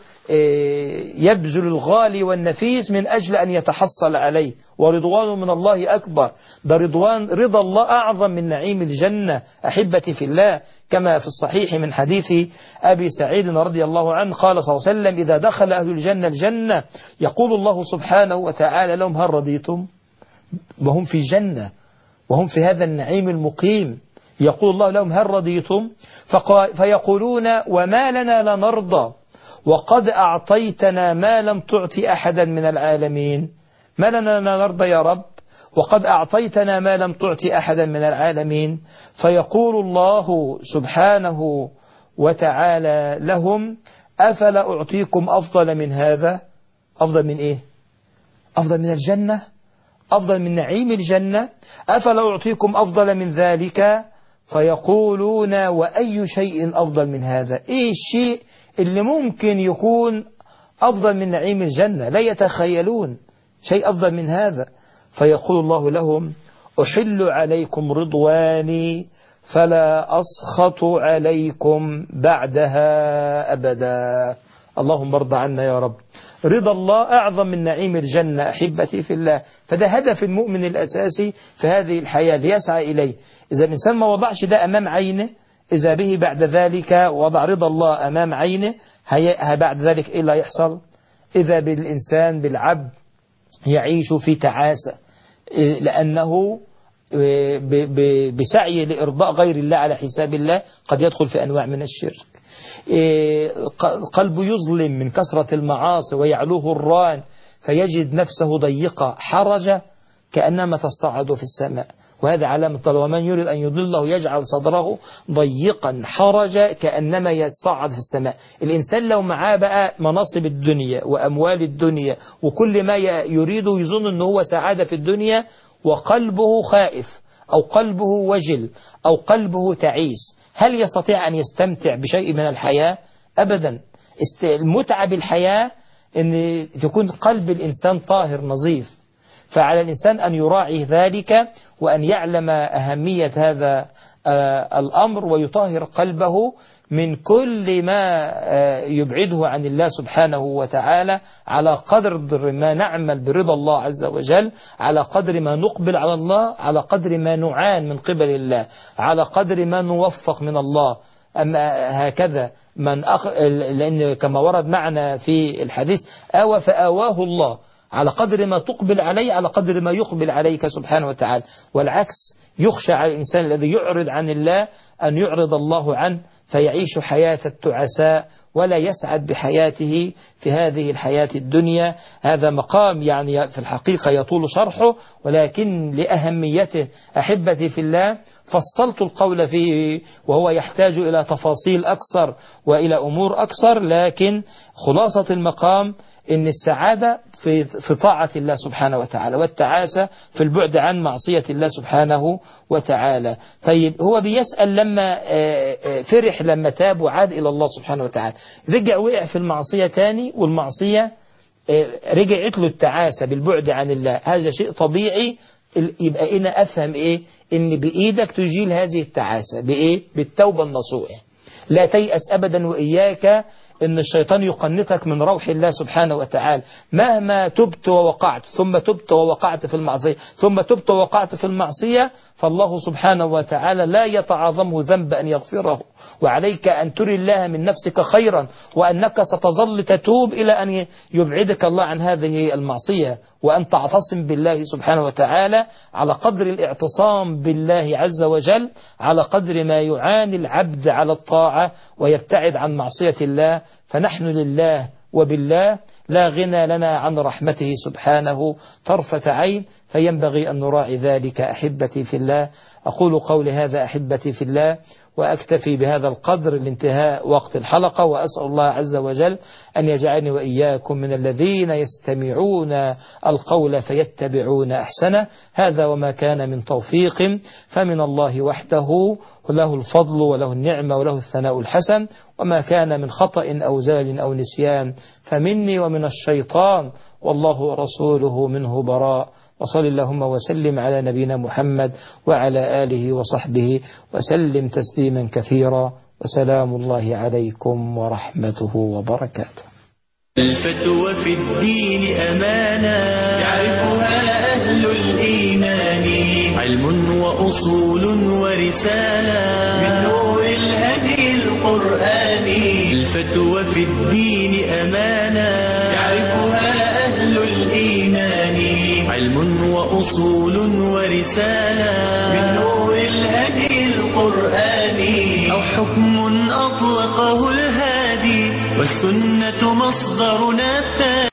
يبذل الغالي والنفيس من أجل أن يتحصل عليه. ورضوان من الله أكبر، ده رضا الله أعظم من نعيم الجنة أحبتي في الله، كما في الصحيح من حديث أبي سعيد رضي الله عنه قال صلى الله عليه وسلم إذا دخل أهل الجنة الجنة يقول الله سبحانه وتعالى لهم هل رضيتم؟ وهم في جنة وهم في هذا النعيم المقيم، يقول الله لهم هل رضيتم؟ فيقولون وما لنا لا نرضى وقد أعطيتنا ما لم تعط أحدا من العالمين. ما لنا لا نرضى يا رب وقد أعطيتنا ما لم تعط أحدا من العالمين. فيقول الله سبحانه وتعالى لهم أفلا أعطيكم أفضل من هذا؟ أفضل من إيه؟ أفضل من الجنة، أفضل من نعيم الجنة، أفلا أعطيكم أفضل من ذلك؟ فيقولون وأي شيء أفضل من هذا؟ إيه الشيء اللي ممكن يكون أفضل من نعيم الجنة؟ لا يتخيلون شيء أفضل من هذا. فيقول الله لهم أحل عليكم رضواني فلا أسخط عليكم بعدها أبدا. اللهم ارضى عنا يا رب. رضا الله أعظم من نعيم الجنة أحبتي في الله. فده هدف المؤمن الأساسي في هذه الحياة ليسعى إليه. إذا الإنسان ما وضعش ده أمام عينه، إذا به بعد ذلك وضع رضا الله أمام عينه، بعد ذلك إيه اللي يحصل؟ إذا بالإنسان بالعبد يعيش في تعاسة، لأنه بسعي لإرضاء غير الله على حساب الله قد يدخل في أنواع من الشرك. قلبه يظلم من كثرة المعاصي ويعلوه الران، فيجد نفسه ضيقة حرجة كأنما تصعد في السماء. وهذا علامة ومن يريد أن يضله يجعل صدره ضيقا حرجا كأنما يصعد في السماء. الإنسان لو معاه بقى مناصب الدنيا وأموال الدنيا وكل ما يريده يظن أنه هو سعادة في الدنيا وقلبه خائف أو قلبه وجل أو قلبه تعيس، هل يستطيع أن يستمتع بشيء من الحياة؟ أبدا. المتعة بالحياة أن تكون قلب الإنسان طاهر نظيف، فعلى الإنسان أن يراعي ذلك وأن يعلم أهمية هذا الأمر ويطهر قلبه من كل ما يبعده عن الله سبحانه وتعالى، على قدر ما نعمل برضا الله عز وجل، على قدر ما نقبل على الله، على قدر ما نعان من قبل الله، على قدر ما نوفق من الله. أما هكذا لأن كما ورد معنا في الحديث آوى فآواه الله، على قدر ما تقبل عليه على قدر ما يقبل عليك سبحانه وتعالى. والعكس، يخشى على الإنسان الذي يعرض عن الله أن يعرض الله عنه فيعيش حياة التعساء ولا يسعد بحياته في هذه الحياة الدنيا. هذا مقام يعني في الحقيقة يطول شرحه، ولكن لأهميته أحبتي في الله فصلت القول فيه، وهو يحتاج إلى تفاصيل أكثر وإلى أمور أكثر، لكن خلاصة المقام إن السعادة في طاعة الله سبحانه وتعالى، والتعاسة في البعد عن معصية الله سبحانه وتعالى. طيب هو بيسأل لما فرح لما تاب وعاد إلى الله سبحانه وتعالى، رجع وقع في المعصية تاني، والمعصية رجعت له التعاسة بالبعد عن الله. هذا شيء طبيعي. يبقى أنا أفهم إيه؟ إن بإيدك تجيل هذه التعاسة بإيه؟ بالتوبة النصوح. لا تيأس أبدا، وإياك إن الشيطان يقنطك من روح الله سبحانه وتعالى. مهما تبت ووقعت، ثم تبت ووقعت في المعصية، ثم تبت ووقعت في المعصية، فالله سبحانه وتعالى لا يتعاظمه ذنب أن يغفره، وعليك أن تري الله من نفسك خيرا، وأنك ستظل تتوب إلى أن يبعدك الله عن هذه المعصية، وأن تعتصم بالله سبحانه وتعالى على قدر الاعتصام بالله عز وجل، على قدر ما يعاني العبد على الطاعة ويبتعد عن معصية الله. فنحن لله وبالله لا غنى لنا عن رحمته سبحانه طرفة عين، فينبغي أن نراعي ذلك أحبتي في الله. أقول قولي هذا أحبتي في الله، وأكتفي بهذا القدر لانتهاء وقت الحلقة، وأسأل الله عز وجل أن يجعلني وإياكم من الذين يستمعون القول فيتبعون أحسنه. هذا وما كان من توفيق فمن الله وحده، له الفضل وله النعمة وله الثناء الحسن، وما كان من خطأ أو زال أو نسيان فمني ومن الشيطان، والله ورسوله منه براء. وصل اللهم وسلم على نبينا محمد وعلى آله وصحبه وسلم تسليما كثيرا، وسلام الله عليكم ورحمته وبركاته. الفتوى في الدين أمانة يعرفها أهل الإيمان، علم وأصول ورسالة من نور الهدي القرآني. الفتوى في الدين أمانة يعرفها أهل الإيمان، علم وأصول ورسالة من نور الهدي القرآني. أو حكم أطلقه الهادي والسنة مصدرنا الثاني.